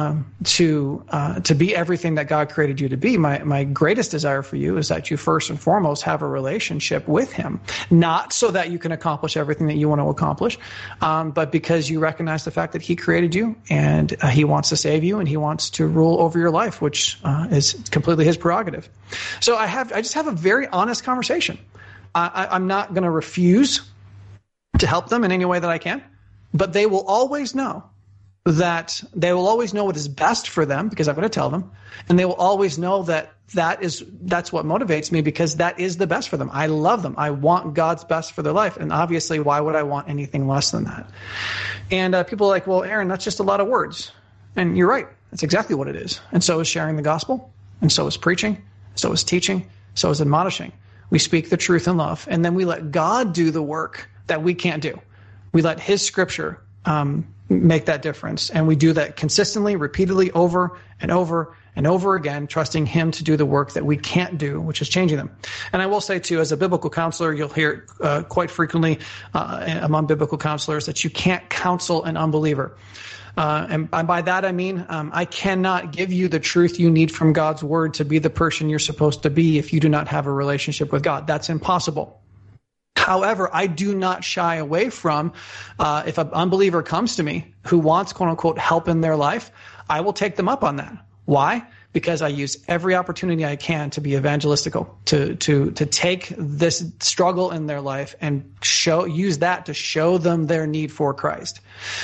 S3: to be everything that God created you to be, my greatest desire for you is that you first and foremost have a relationship with him, not so that you can accomplish everything that you want to accomplish, but because you recognize the fact that he created you and he wants to save you and he wants to rule over your life, which is completely his prerogative. So I just have a very honest conversation. I'm not going to refuse to help them in any way that I can, but they will always know what is best for them because I'm going to tell them, and they will always know that's what motivates me because that is the best for them. I love them. I want God's best for their life, and obviously, why would I want anything less than that? And people are like, well, Aaron, that's just a lot of words, and you're right. That's exactly what it is. And so is sharing the gospel, and so is preaching, so is teaching, so is admonishing. We speak the truth in love, and then we let God do the work that we can't do. We let his scripture make that difference, and we do that consistently, repeatedly, over and over and over again, trusting him to do the work that we can't do, which is changing them. And I will say, too, as a biblical counselor, you'll hear quite frequently among biblical counselors that you can't counsel an unbeliever. And by that I mean I cannot give you the truth you need from God's word to be the person you're supposed to be if you do not have a relationship with God. That's impossible. However, I do not shy away from if an unbeliever comes to me who wants, quote unquote, help in their life, I will take them up on that. Why? Because I use every opportunity I can to be evangelistical, to take this struggle in their life and use that to show them their need for Christ.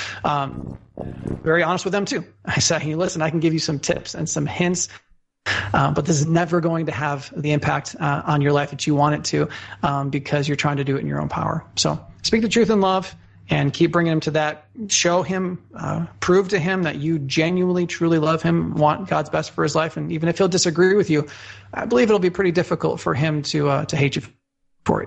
S3: Very honest with them too. I say, hey, listen, I can give you some tips and some hints, but this is never going to have the impact on your life that you want it to, because you're trying to do it in your own power. So speak the truth in love and keep bringing him to that. Show him, prove to him that you genuinely, truly love him, want God's best for his life. And even if he'll disagree with you, I believe it'll be pretty difficult for him to hate you for it.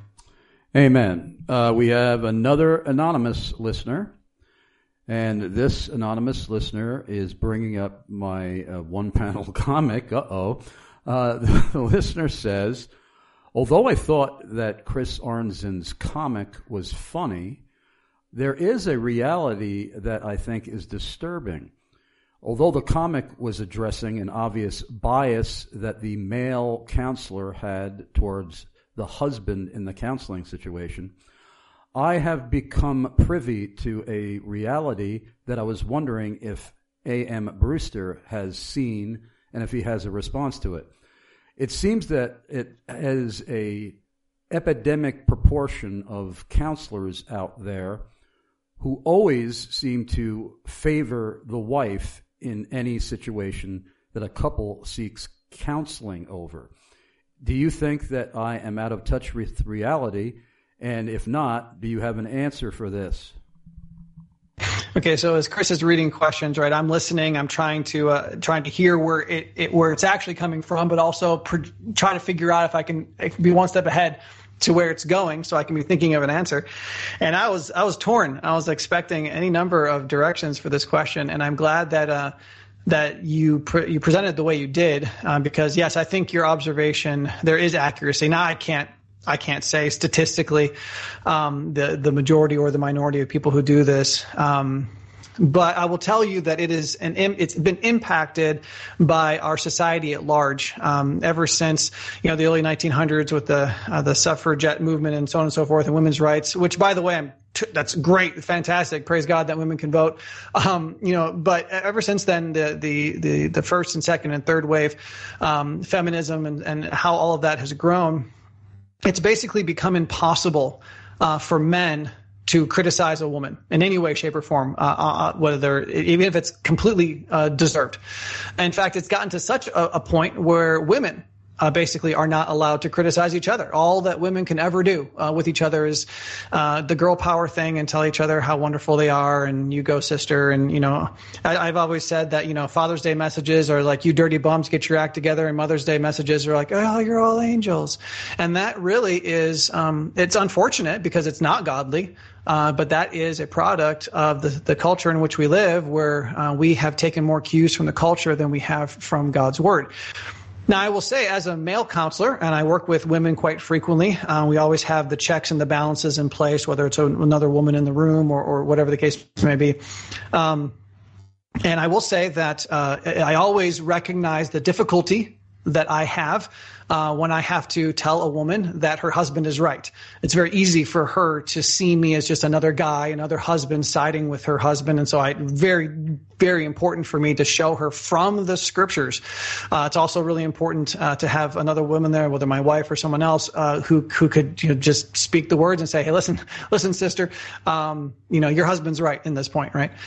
S2: Amen. We have another anonymous listener. And this anonymous listener is bringing up my one-panel comic. The listener says, although I thought that Chris Arnzen's comic was funny, there is a reality that I think is disturbing. Although the comic was addressing an obvious bias that the male counselor had towards the husband in the counseling situation, I have become privy to a reality that I was wondering if A.M. Brewster has seen and if he has a response to it. It seems that it has a epidemic proportion of counselors out there who always seem to favor the wife in any situation that a couple seeks counseling over. Do you think that I am out of touch with reality? And if not, do you have an answer for this?
S3: Okay, so as Chris is reading questions, right, I'm listening. I'm trying to hear where it's actually coming from, but also trying to figure out if I can be one step ahead to where it's going, so I can be thinking of an answer. And I was torn. I was expecting any number of directions for this question, and I'm glad that you presented the way you did, because yes, I think your observation, there is accuracy. Now I can't say statistically the majority or the minority of people who do this, but I will tell you that it's been impacted by our society at large ever since the early 1900s with the suffragette movement and so on and so forth, and women's rights. Which, by the way, that's great, fantastic. Praise God that women can vote. But ever since then, the first and second and third wave feminism and how all of that has grown. It's basically become impossible for men to criticize a woman in any way, shape, or form, even if it's completely deserved. In fact, it's gotten to such a point where women basically are not allowed to criticize each other. All that women can ever do with each other is the girl power thing and tell each other how wonderful they are and you go sister. And, I've always said that, Father's Day messages are like, you dirty bums, get your act together. And Mother's Day messages are like, oh, you're all angels. And that really is, it's unfortunate because it's not godly. But that is a product of the culture in which we live, where we have taken more cues from the culture than we have from God's word. Now, I will say, as a male counselor, and I work with women quite frequently, we always have the checks and the balances in place, whether it's another woman in the room or whatever the case may be. And I will say that I always recognize the difficulty that I have when I have to tell a woman that her husband is right. It's very easy for her to see me as just another guy, another husband siding with her husband. And so very, very important for me to show her from the scriptures. It's also really important to have another woman there, whether my wife or someone else, who could just speak the words and say, hey, listen, sister, your husband's right in this point, right?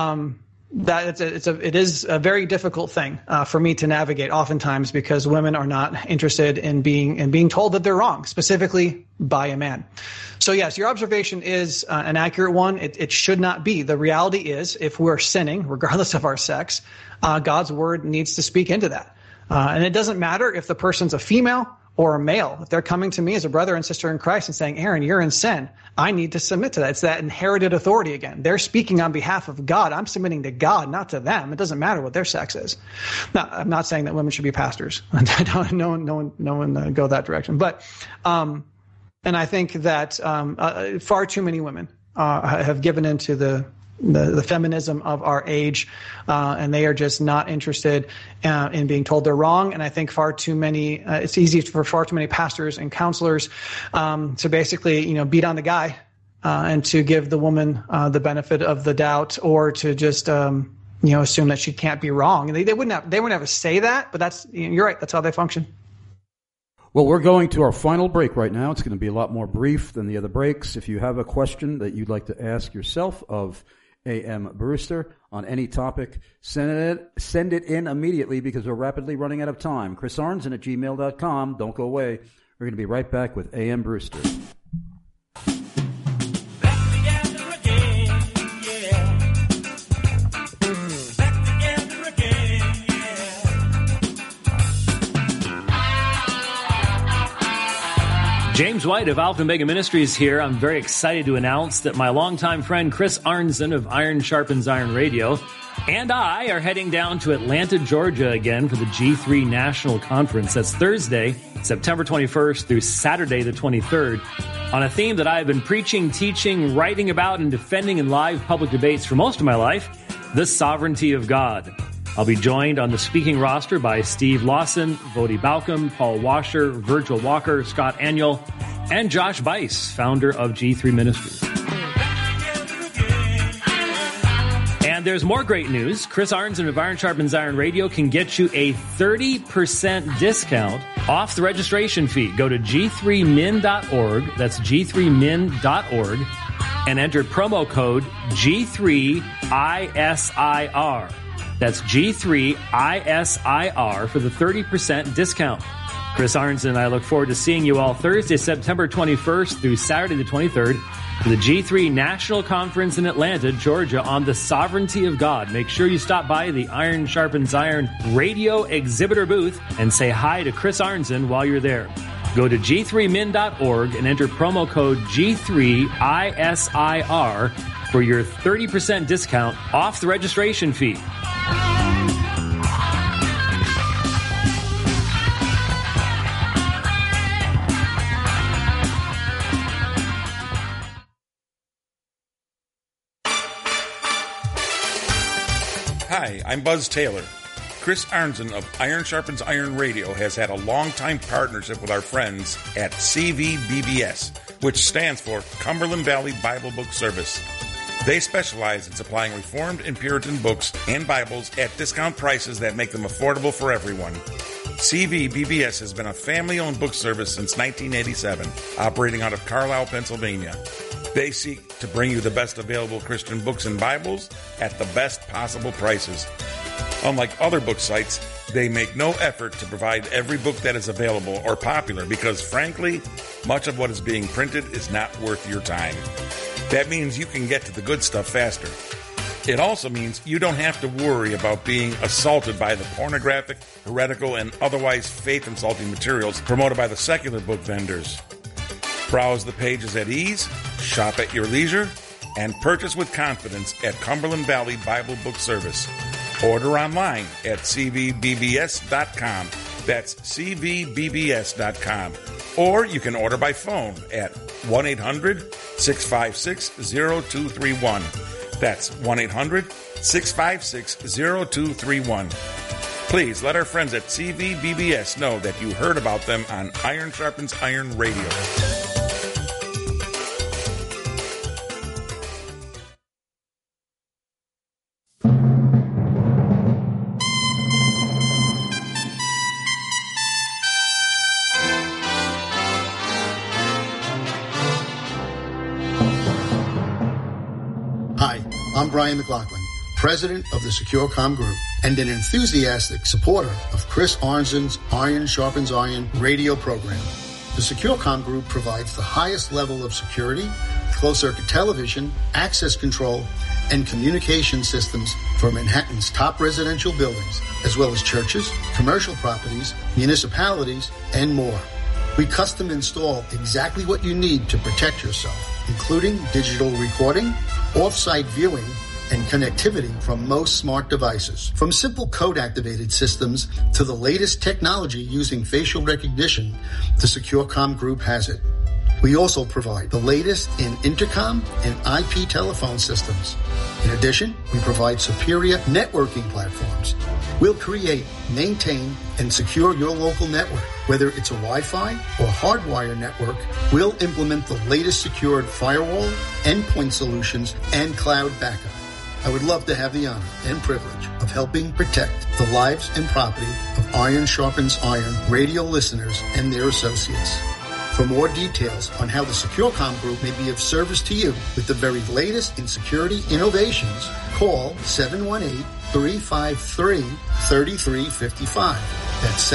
S3: That it is a very difficult thing for me to navigate oftentimes, because women are not interested in being told that they're wrong, specifically by a man. So yes, your observation is an accurate one. It should not be. The reality is, if we're sinning, regardless of our sex, God's word needs to speak into that. And it doesn't matter if the person's a female or a male. If they're coming to me as a brother and sister in Christ and saying, Aaron, you're in sin, I need to submit to that. It's that inherited authority again. They're speaking on behalf of God. I'm submitting to God, not to them. It doesn't matter what their sex is. Now, I'm not saying that women should be pastors. No one go that direction. But, and I think that far too many women have given into the feminism of our age, and they are just not interested in being told they're wrong. And I think far too many, it's easy for far too many pastors and counselors to basically, beat on the guy and to give the woman the benefit of the doubt, or to just assume that she can't be wrong. And they wouldn't ever say that, but that's, you're right, that's how they function.
S2: Well, we're going to our final break right now. It's going to be a lot more brief than the other breaks. If you have a question that you'd like to ask yourself of A.M. Brewster on any topic, send it in immediately, because we're rapidly running out of time. chrisarnson@gmail.com. Don't go away. We're going to be right back with A.M. Brewster.
S4: James White of Alpha and Omega Ministries here. I'm very excited to announce that my longtime friend Chris Arnzen of Iron Sharpens Iron Radio and I are heading down to Atlanta, Georgia again for the G3 National Conference. That's Thursday, September 21st through Saturday the 23rd, on a theme that I've been preaching, teaching, writing about, and defending in live public debates for most of my life: the sovereignty of God. I'll be joined on the speaking roster by Steve Lawson, Vodi Balcom, Paul Washer, Virgil Walker, Scott Aniol, and Josh Bice, founder of G3 Ministries. And there's more great news. Chris Arnzen of Iron Sharpens Iron Radio can get you a 30% discount off the registration fee. Go to g3min.org. That's g3min.org. And enter promo code G3ISIR. That's G3ISIR for the 30% discount. Chris Arnzen and I look forward to seeing you all Thursday, September 21st through Saturday the 23rd for the G3 National Conference in Atlanta, Georgia, on the sovereignty of God. Make sure you stop by the Iron Sharpens Iron Radio exhibitor booth and say hi to Chris Arnzen while you're there. Go to g3min.org and enter promo code G3ISIR for your 30% discount off the registration fee.
S5: Hi, I'm Buzz Taylor. Chris Arnzen of Iron Sharpens Iron Radio has had a long-time partnership with our friends at CVBBS, which stands for Cumberland Valley Bible Book Service. They specialize in supplying Reformed and Puritan books and Bibles at discount prices that make them affordable for everyone. CVBBS has been a family-owned book service since 1987, operating out of Carlisle, Pennsylvania. They seek to bring you the best available Christian books and Bibles at the best possible prices. Unlike other book sites, they make no effort to provide every book that is available or popular because, frankly, much of what is being printed is not worth your time. That means you can get to the good stuff faster. It also means you don't have to worry about being assaulted by the pornographic, heretical, and otherwise faith-insulting materials promoted by the secular book vendors. Browse the pages at ease, shop at your leisure, and purchase with confidence at Cumberland Valley Bible Book Service. Order online at cvbbs.com. That's cvbbs.com. Or you can order by phone at 1-800-656-0231. That's 1-800-656-0231. Please let our friends at CVBBS know that you heard about them on Iron Sharpens Iron Radio.
S6: I'm Brian McLaughlin, president of the SecureCom Group and an enthusiastic supporter of Chris Arnzen's Iron Sharpens Iron radio program. The SecureCom Group provides the highest level of security, closed-circuit television, access control, and communication systems for Manhattan's top residential buildings, as well as churches, commercial properties, municipalities, and more. We custom install exactly what you need to protect yourself, including digital recording, off-site viewing, and connectivity from most smart devices. From simple code-activated systems to the latest technology using facial recognition, the SecureCom Group has it. We also provide the latest in intercom and IP telephone systems. In addition, we provide superior networking platforms. We'll create, maintain, and secure your local network. Whether it's a Wi-Fi or hardwire network, we'll implement the latest secured firewall, endpoint solutions, and cloud backup. I would love to have the honor and privilege of helping protect the lives and property of Iron Sharpens Iron radio listeners and their associates. For more details on how the SecureCom Group may be of service to you with the very latest in security innovations, call 718-353-3355. That's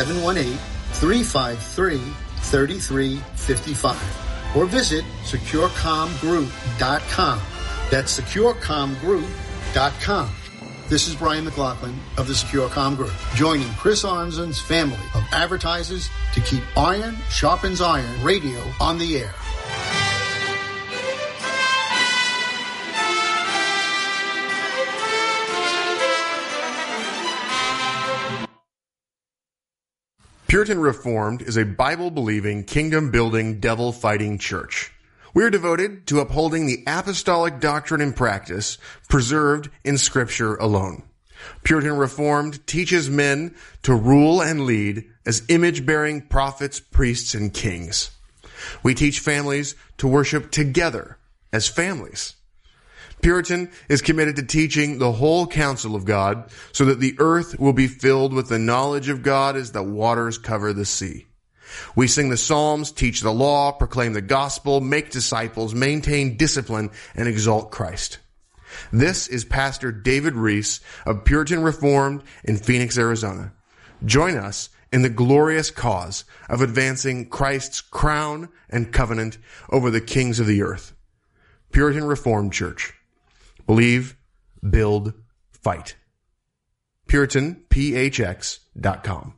S6: 718-353-3355. Or visit securecomgroup.com. That's securecomgroup.com. This is Brian McLaughlin of the SecureCom Group, joining Chris Arnzen's family of advertisers to keep Iron Sharpens Iron radio on the air.
S7: Puritan Reformed is a Bible-believing, kingdom-building, devil-fighting church. We are devoted to upholding the apostolic doctrine and practice preserved in Scripture alone. Puritan Reformed teaches men to rule and lead as image-bearing prophets, priests, and kings. We teach families to worship together as families. Puritan is committed to teaching the whole counsel of God so that the earth will be filled with the knowledge of God as the waters cover the sea. We sing the Psalms, teach the law, proclaim the gospel, make disciples, maintain discipline, and exalt Christ. This is Pastor David Reese of Puritan Reformed in Phoenix, Arizona. Join us in the glorious cause of advancing Christ's crown and covenant over the kings of the earth. Puritan Reformed Church. Believe, build, fight. PuritanPHX.com.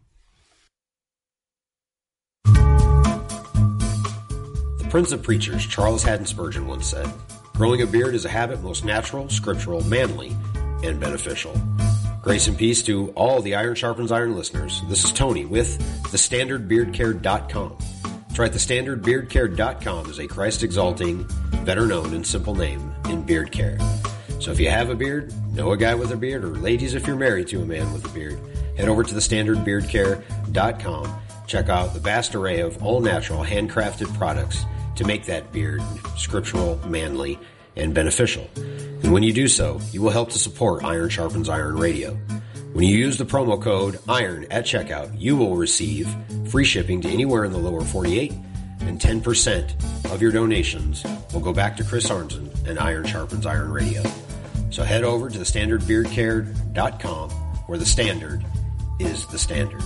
S8: The Prince of Preachers, Charles Haddon Spurgeon, once said, "Growing a beard is a habit most natural, scriptural, manly, and beneficial." Grace and peace to all the Iron Sharpens Iron listeners. This is Tony with thestandardbeardcare.com. That's right, thestandardbeardcare.com is a Christ-exalting, better-known, and simple name in beard care. So if you have a beard, know a guy with a beard, or ladies, if you're married to a man with a beard, head over to thestandardbeardcare.com. Check out the vast array of all-natural, handcrafted products to make that beard scriptural, manly, and beneficial. And when you do so, you will help to support Iron Sharpens Iron Radio. When you use the promo code IRON at checkout, you will receive free shipping to anywhere in the lower 48, and 10% of your donations will go back to Chris Arnzen and Iron Sharpens Iron Radio. So head over to thestandardbeardcare.com, where the standard is the standard.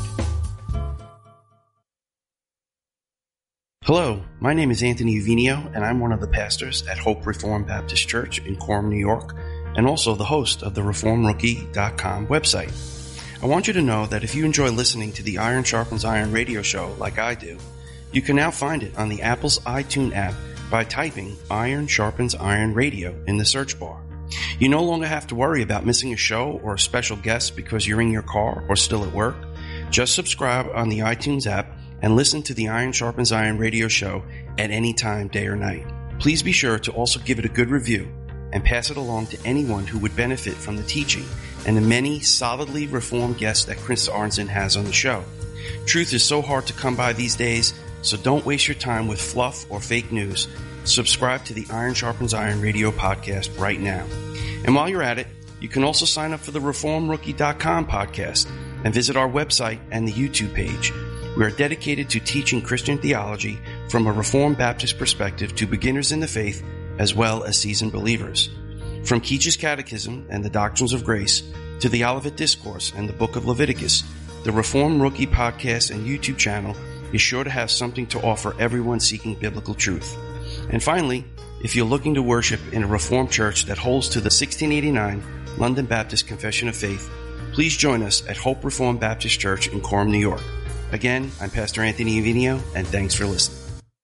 S9: Hello, my name is Anthony Uvinio, and I'm one of the pastors at Hope Reformed Baptist Church in Coram, New York, and also the host of the ReformRookie.com website. I want you to know that if you enjoy listening to the Iron Sharpens Iron radio show like I do, you can now find it on the Apple's iTunes app by typing Iron Sharpens Iron Radio in the search bar. You no longer have to worry about missing a show or a special guest because you're in your car or still at work. Just subscribe on the iTunes app and listen to the Iron Sharpens Iron radio show at any time, day or night. Please be sure to also give it a good review and pass it along to anyone who would benefit from the teaching and the many solidly reformed guests that Chris Arnzen has on the show. Truth is so hard to come by these days, so don't waste your time with fluff or fake news. Subscribe to the Iron Sharpens Iron radio podcast right now. And while you're at it, you can also sign up for the ReformRookie.com podcast and visit our website and the YouTube page. We are dedicated to teaching Christian theology from a Reformed Baptist perspective to beginners in the faith as well as seasoned believers. From Keach's Catechism and the Doctrines of Grace to the Olivet Discourse and the Book of Leviticus, the Reformed Rookie podcast and YouTube channel is sure to have something to offer everyone seeking biblical truth. And finally, if you're looking to worship in a Reformed church that holds to the 1689 London Baptist Confession of Faith, please join us at Hope Reformed Baptist Church in Coram, New York. Again, I'm Pastor Anthony Uvinio, and thanks for listening.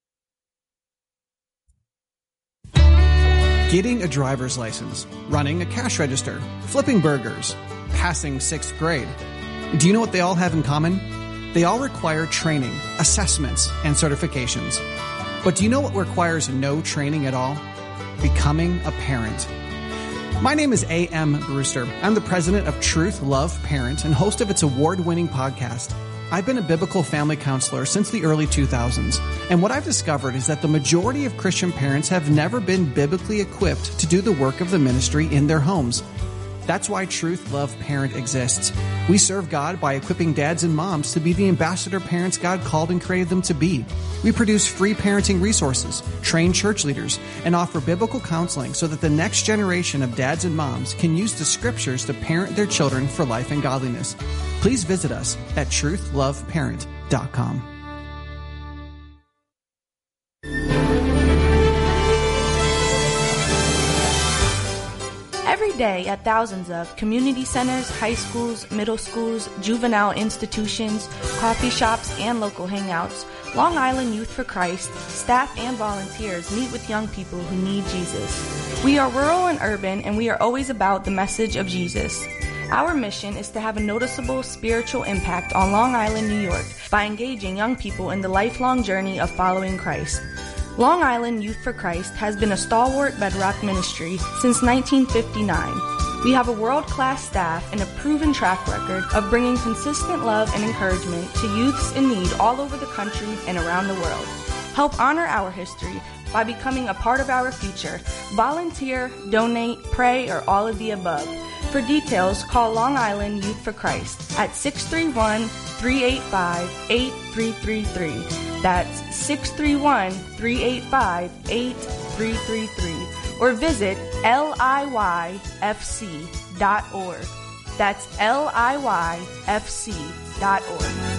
S26: Getting a driver's license, running a cash register, flipping burgers, passing 6th grade. Do you know what they all have in common? They all require training, assessments, and certifications. But do you know what requires no training at all? Becoming a parent. My name is A.M. Brewster. I'm the president of Truth Love Parent and host of its award-winning podcast. I've been a biblical family counselor since the early 2000s, and what I've discovered is that the majority of Christian parents have never been biblically equipped to do the work of the ministry in their homes. That's why Truth Love Parent exists. We serve God by equipping dads and moms to be the ambassador parents God called and created them to be. We produce free parenting resources, train church leaders, and offer biblical counseling so that the next generation of dads and moms can use the scriptures to parent their children for life and godliness. Please visit us at truthloveparent.com.
S10: Every day at thousands of community centers, high schools, middle schools, juvenile institutions, coffee shops, and local hangouts, Long Island Youth for Christ, staff and volunteers meet with young people who need Jesus. We are rural and urban, and we are always about the message of Jesus. Our mission is to have a noticeable spiritual impact on Long Island, New York, by engaging young people in the lifelong journey of following Christ. Long Island Youth for Christ has been a stalwart bedrock ministry since 1959. We have a world-class staff and a proven track record of bringing consistent love and encouragement to youths in need all over the country and around the world. Help honor our history by becoming a part of our future. Volunteer, donate, pray, or all of the above. For details, call Long Island Youth for Christ at 631-385-8333. That's 631-385-8333. Or visit liyfc.org. That's liyfc.org.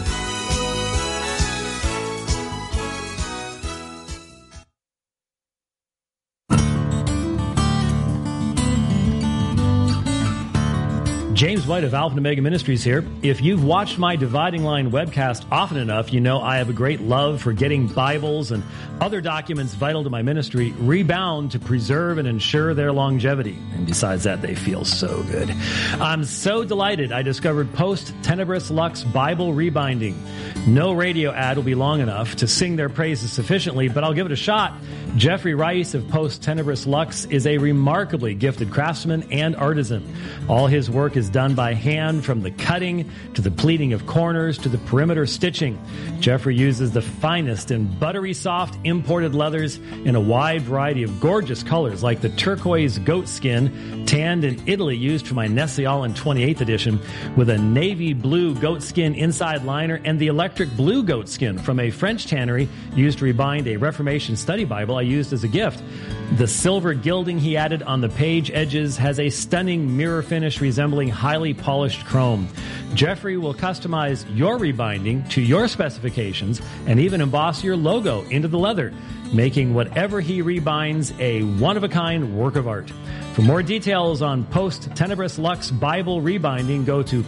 S4: James White of Alpha and Omega Ministries here. If you've watched my Dividing Line webcast often enough, you know I have a great love for getting Bibles and other documents vital to my ministry rebound to preserve and ensure their longevity. And besides that, they feel so good. I'm so delighted I discovered Post Tenebris Lux Bible Rebinding. No radio ad will be long enough to sing their praises sufficiently, but I'll give it a shot. Jeffrey Rice of Post Tenebris Lux is a remarkably gifted craftsman and artisan. All his work is done by hand, from the cutting to the pleating of corners to the perimeter stitching. Jeffrey uses the finest and buttery soft imported leathers in a wide variety of gorgeous colors, like the turquoise goat skin tanned in Italy used for my Nessialan 28th edition, with a navy blue goat skin inside liner, and the electric blue goat skin from a French tannery used to rebind a Reformation study Bible I used as a gift. The silver gilding he added on the page edges has a stunning mirror finish resembling highly polished chrome. Jeffrey will customize your rebinding to your specifications and even emboss your logo into the leather, making whatever he rebinds a one-of-a-kind work of art. For more details on Post Tenebris Lux Bible rebinding, go to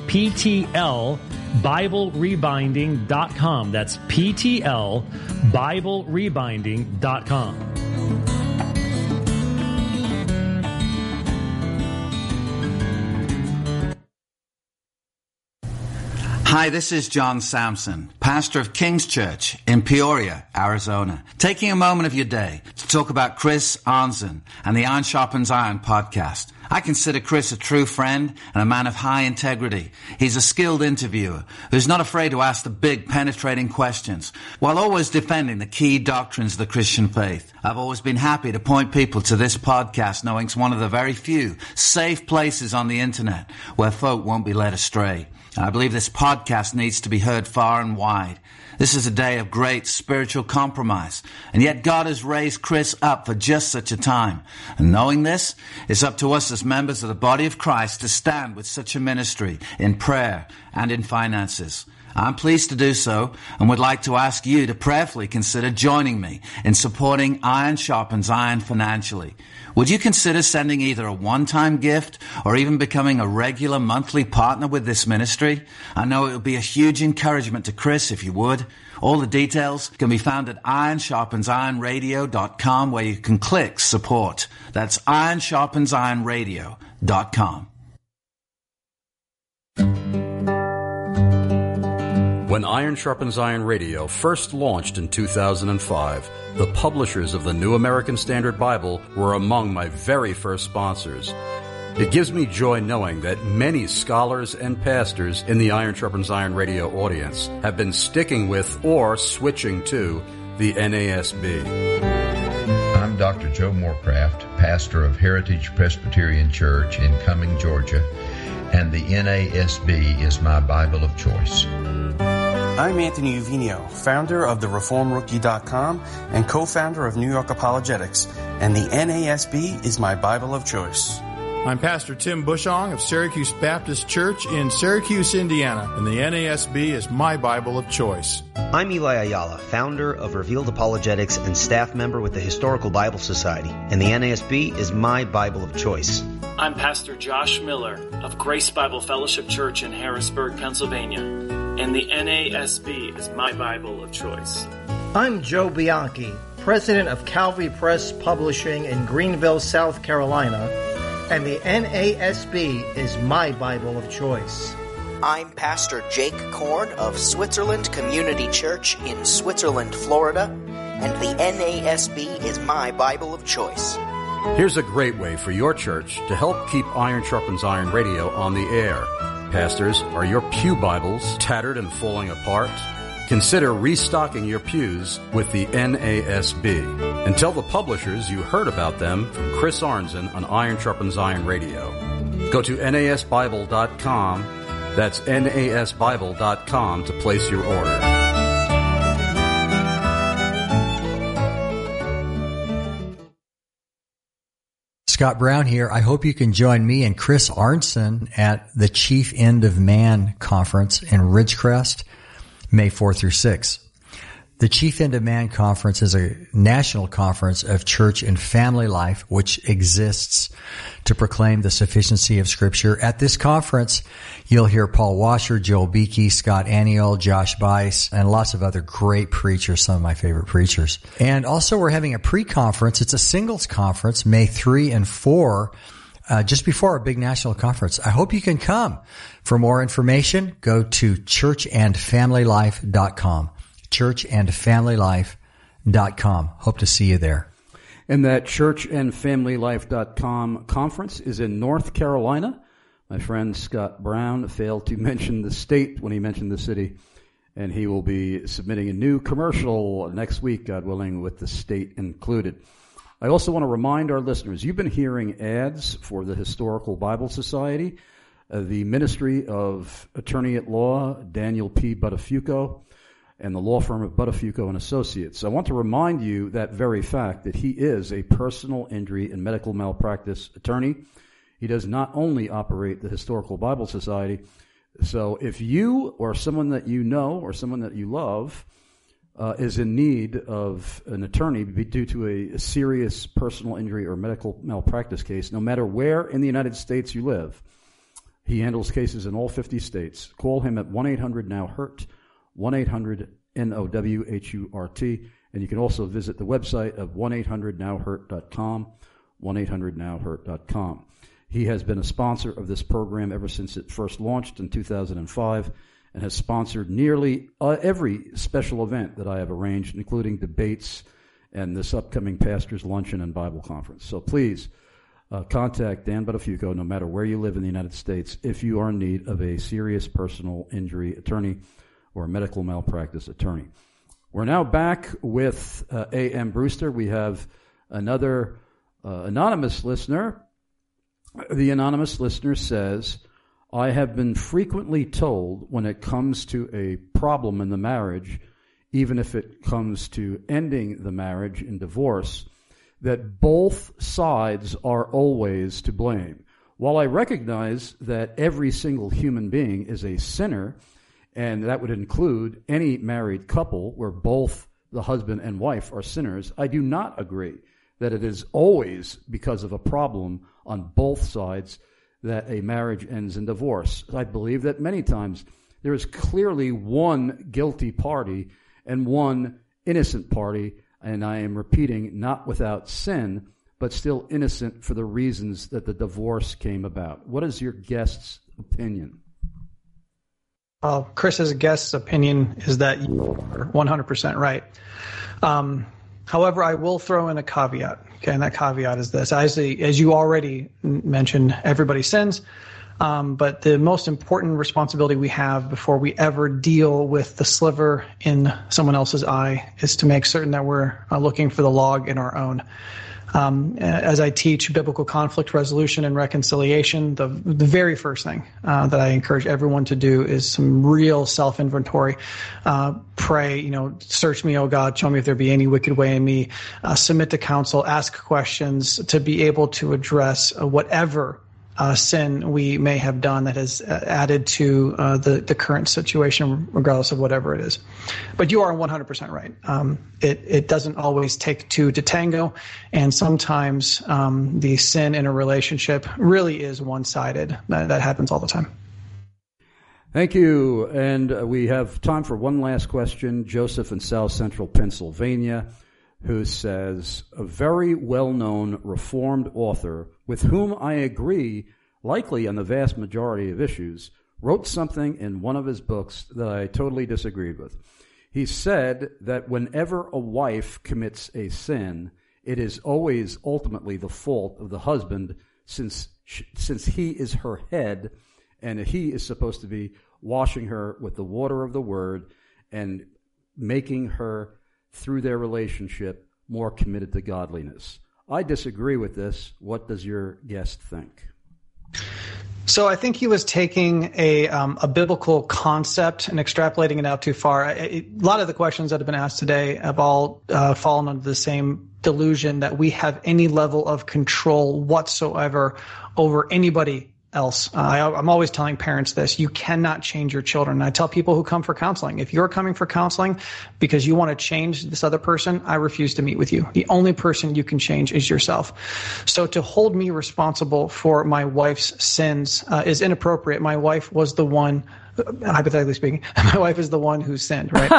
S4: PTLBibleRebinding.com. That's PTLBibleRebinding.com.
S21: Hi, this is John Sampson, pastor of King's Church in Peoria, Arizona, taking a moment of your day to talk about Chris Arnzen and the Iron Sharpens Iron podcast. I consider Chris a true friend and a man of high integrity. He's a skilled interviewer who's not afraid to ask the big, penetrating questions while always defending the key doctrines of the Christian faith. I've always been happy to point people to this podcast, knowing it's one of the very few safe places on the internet where folk won't be led astray. I believe this podcast needs to be heard far and wide. This is a day of great spiritual compromise, and yet God has raised Chris up for just such a time. And knowing this, it's up to us as members of the body of Christ to stand with such a ministry in prayer and in finances. I'm pleased to do so and would like to ask you to prayerfully consider joining me in supporting Iron Sharpens Iron financially. Would you consider sending either a one-time gift or even becoming a regular monthly partner with this ministry? I know it would be a huge encouragement to Chris if you would. All the details can be found at ironsharpensironradio.com, where you can click support. That's ironsharpensironradio.com.
S11: When Iron Sharpens Iron Radio first launched in 2005, the publishers of the New American Standard Bible were among my very first sponsors. It gives me joy knowing that many scholars and pastors in the Iron Sharpens Iron Radio audience have been sticking with or switching to the NASB.
S12: I'm Dr. Joe Morecraft, pastor of Heritage Presbyterian Church in Cumming, Georgia, and the NASB is my Bible of choice.
S9: I'm Anthony Uvino, founder of the ReformRookie.com and co-founder of New York Apologetics, and the NASB is my Bible of choice.
S13: I'm Pastor Tim Bushong of Syracuse Baptist Church in Syracuse, Indiana, and the NASB is my Bible of choice.
S14: I'm Eli Ayala, founder of Revealed Apologetics and staff member with the Historical Bible Society, and the NASB is my Bible of choice.
S15: I'm Pastor Josh Miller of Grace Bible Fellowship Church in Harrisburg, Pennsylvania, and the NASB is my Bible of choice.
S16: I'm Joe Bianchi, president of Calvary Press Publishing in Greenville, South Carolina, and the NASB is my Bible of choice.
S17: I'm Pastor Jake Korn of Switzerland Community Church in Switzerland, Florida, and the NASB is my Bible of choice.
S11: Here's a great way for your church to help keep Iron Sharpens Iron Radio on the air. Pastors, are your pew Bibles tattered and falling apart? Consider restocking your pews with the NASB. And tell the publishers you heard about them from Chris Arnzen on Iron Sharpens Iron Radio. Go to NASBible.com. That's NASBible.com to place your order.
S28: Scott Brown here. I hope you can join me and Chris Arnzen at the Chief End of Man Conference in Ridgecrest, May 4 through 6. The Chief End of Man Conference is a national conference of church and family life which exists to proclaim the sufficiency of Scripture. At this conference, you'll hear Paul Washer, Joel Beakey, Scott Aniol, Josh Bice, and lots of other great preachers, some of my favorite preachers. And also we're having a pre-conference. It's a singles conference, May 3 and 4, just before our big national conference. I hope you can come. For more information, go to churchandfamilylife.com. churchandfamilylife.com. Hope to see you there.
S2: And that churchandfamilylife.com conference is in North Carolina. My friend Scott Brown failed to mention the state when he mentioned the city, and he will be submitting a new commercial next week, God willing, with the state included. I also want to remind our listeners, you've been hearing ads for the Historical Bible Society, the ministry of attorney at law Daniel P. Buttafuoco, and the law firm of Buttafuoco and Associates. I want to remind you that very fact, that he is a personal injury and medical malpractice attorney. He does not only operate the Historical Bible Society. So if you or someone that you know or someone that you love is in need of an attorney due to a serious personal injury or medical malpractice case, no matter where in the United States you live, he handles cases in all 50 states. Call him at 1-800-NOW-HURT, 1-800-NOWHURT, and you can also visit the website of 1-800-NOW-HURT.com, 1-800-NOW-HURT.com. He has been a sponsor of this program ever since it first launched in 2005 and has sponsored nearly every special event that I have arranged, including debates and this upcoming Pastors' Luncheon and Bible Conference. So please contact Dan Buttafuoco, no matter where you live in the United States, if you are in need of a serious personal injury attorney or a medical malpractice attorney. We're now back with A.M. Brewster. We have another anonymous listener. The anonymous listener says, I have been frequently told when it comes to a problem in the marriage, even if it comes to ending the marriage in divorce, that both sides are always to blame. While I recognize that every single human being is a sinner, and that would include any married couple where both the husband and wife are sinners, I do not agree that it is always because of a problem on both sides that a marriage ends in divorce. I believe that many times there is clearly one guilty party and one innocent party, and I am repeating, not without sin, but still innocent for the reasons that the divorce came about. What is your guest's opinion?
S3: Chris's guest's opinion is that you are 100% right. However, I will throw in a caveat. Okay, and that caveat is this. As you already mentioned, everybody sins. But the most important responsibility we have before we ever deal with the sliver in someone else's eye is to make certain that we're looking for the log in our own. As I teach biblical conflict resolution and reconciliation, the very first thing that I encourage everyone to do is some real self-inventory. Pray, search me, O God, show me if there be any wicked way in me. Submit to counsel, ask questions to be able to address whatever sin we may have done that has added to the current situation, regardless of whatever it is. But you are 100% right. It doesn't always take two to tango, and sometimes the sin in a relationship really is one-sided. That happens all the time.
S2: Thank you. And we have time for one last question. Joseph in South Central Pennsylvania, who says, a very well-known Reformed author with whom I agree likely on the vast majority of issues, wrote something in one of his books that I totally disagreed with. He said that whenever a wife commits a sin, it is always ultimately the fault of the husband, since he is her head and he is supposed to be washing her with the water of the word and making her, through their relationship, more committed to godliness. I disagree with this. What does your guest think?
S3: So I think he was taking a biblical concept and extrapolating it out too far. A lot of the questions that have been asked today have all fallen under the same delusion that we have any level of control whatsoever over anybody else. I'm always telling parents this: you cannot change your children. And I tell people who come for counseling, if you're coming for counseling because you want to change this other person, I refuse to meet with you. The only person you can change is yourself. So to hold me responsible for my wife's sins is inappropriate. My wife was the one, hypothetically speaking, my wife is the one who sinned, right?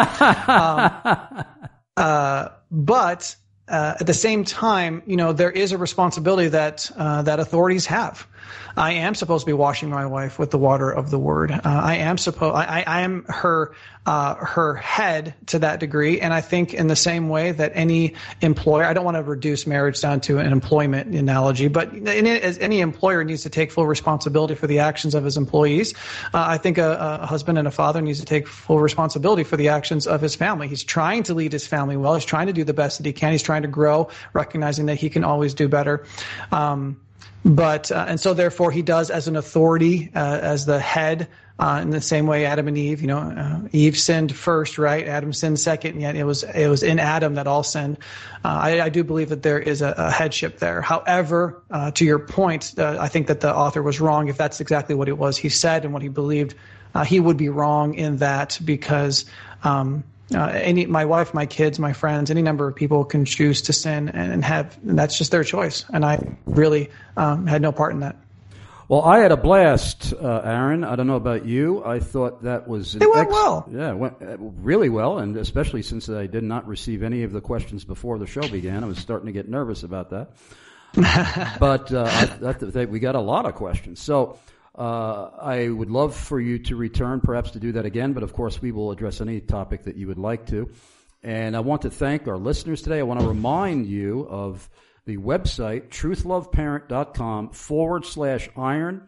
S3: But at the same time, there is a responsibility that authorities have. I am supposed to be washing my wife with the water of the word. I am her head to that degree. And I think in the same way that any employer, I don't want to reduce marriage down to an employment analogy, but any employer needs to take full responsibility for the actions of his employees. I think a husband and a father needs to take full responsibility for the actions of his family. He's trying to lead his family well. He's trying to do the best that he can. He's trying to grow, recognizing that he can always do better. And so therefore he does, as an authority, as the head in the same way Adam and Eve, Eve sinned first, right? Adam sinned second, and yet it was in Adam that all sinned. I do believe that there is a headship there. However, to your point, I think that the author was wrong if that's exactly what it was he said and what he believed. He would be wrong in that because my wife, my kids, my friends, any number of people can choose to sin and that's just their choice. And I really had no part in that.
S2: Well, I had a blast, Aaron. I don't know about you. I thought that was...
S3: It went well.
S2: Yeah, it went really well, and especially since I did not receive any of the questions before the show began. I was starting to get nervous about that. But I think we got a lot of questions. So I would love for you to return, perhaps to do that again, but of course we will address any topic that you would like to. And I want to thank our listeners today. I want to remind you of the website, truthloveparent.com/iron,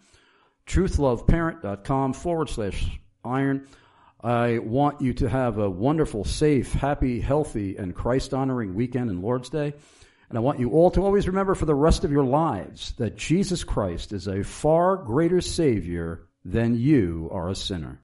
S2: truthloveparent.com/iron. I want you to have a wonderful, safe, happy, healthy, and Christ-honoring weekend and Lord's Day. And I want you all to always remember for the rest of your lives that Jesus Christ is a far greater Savior than you are a sinner.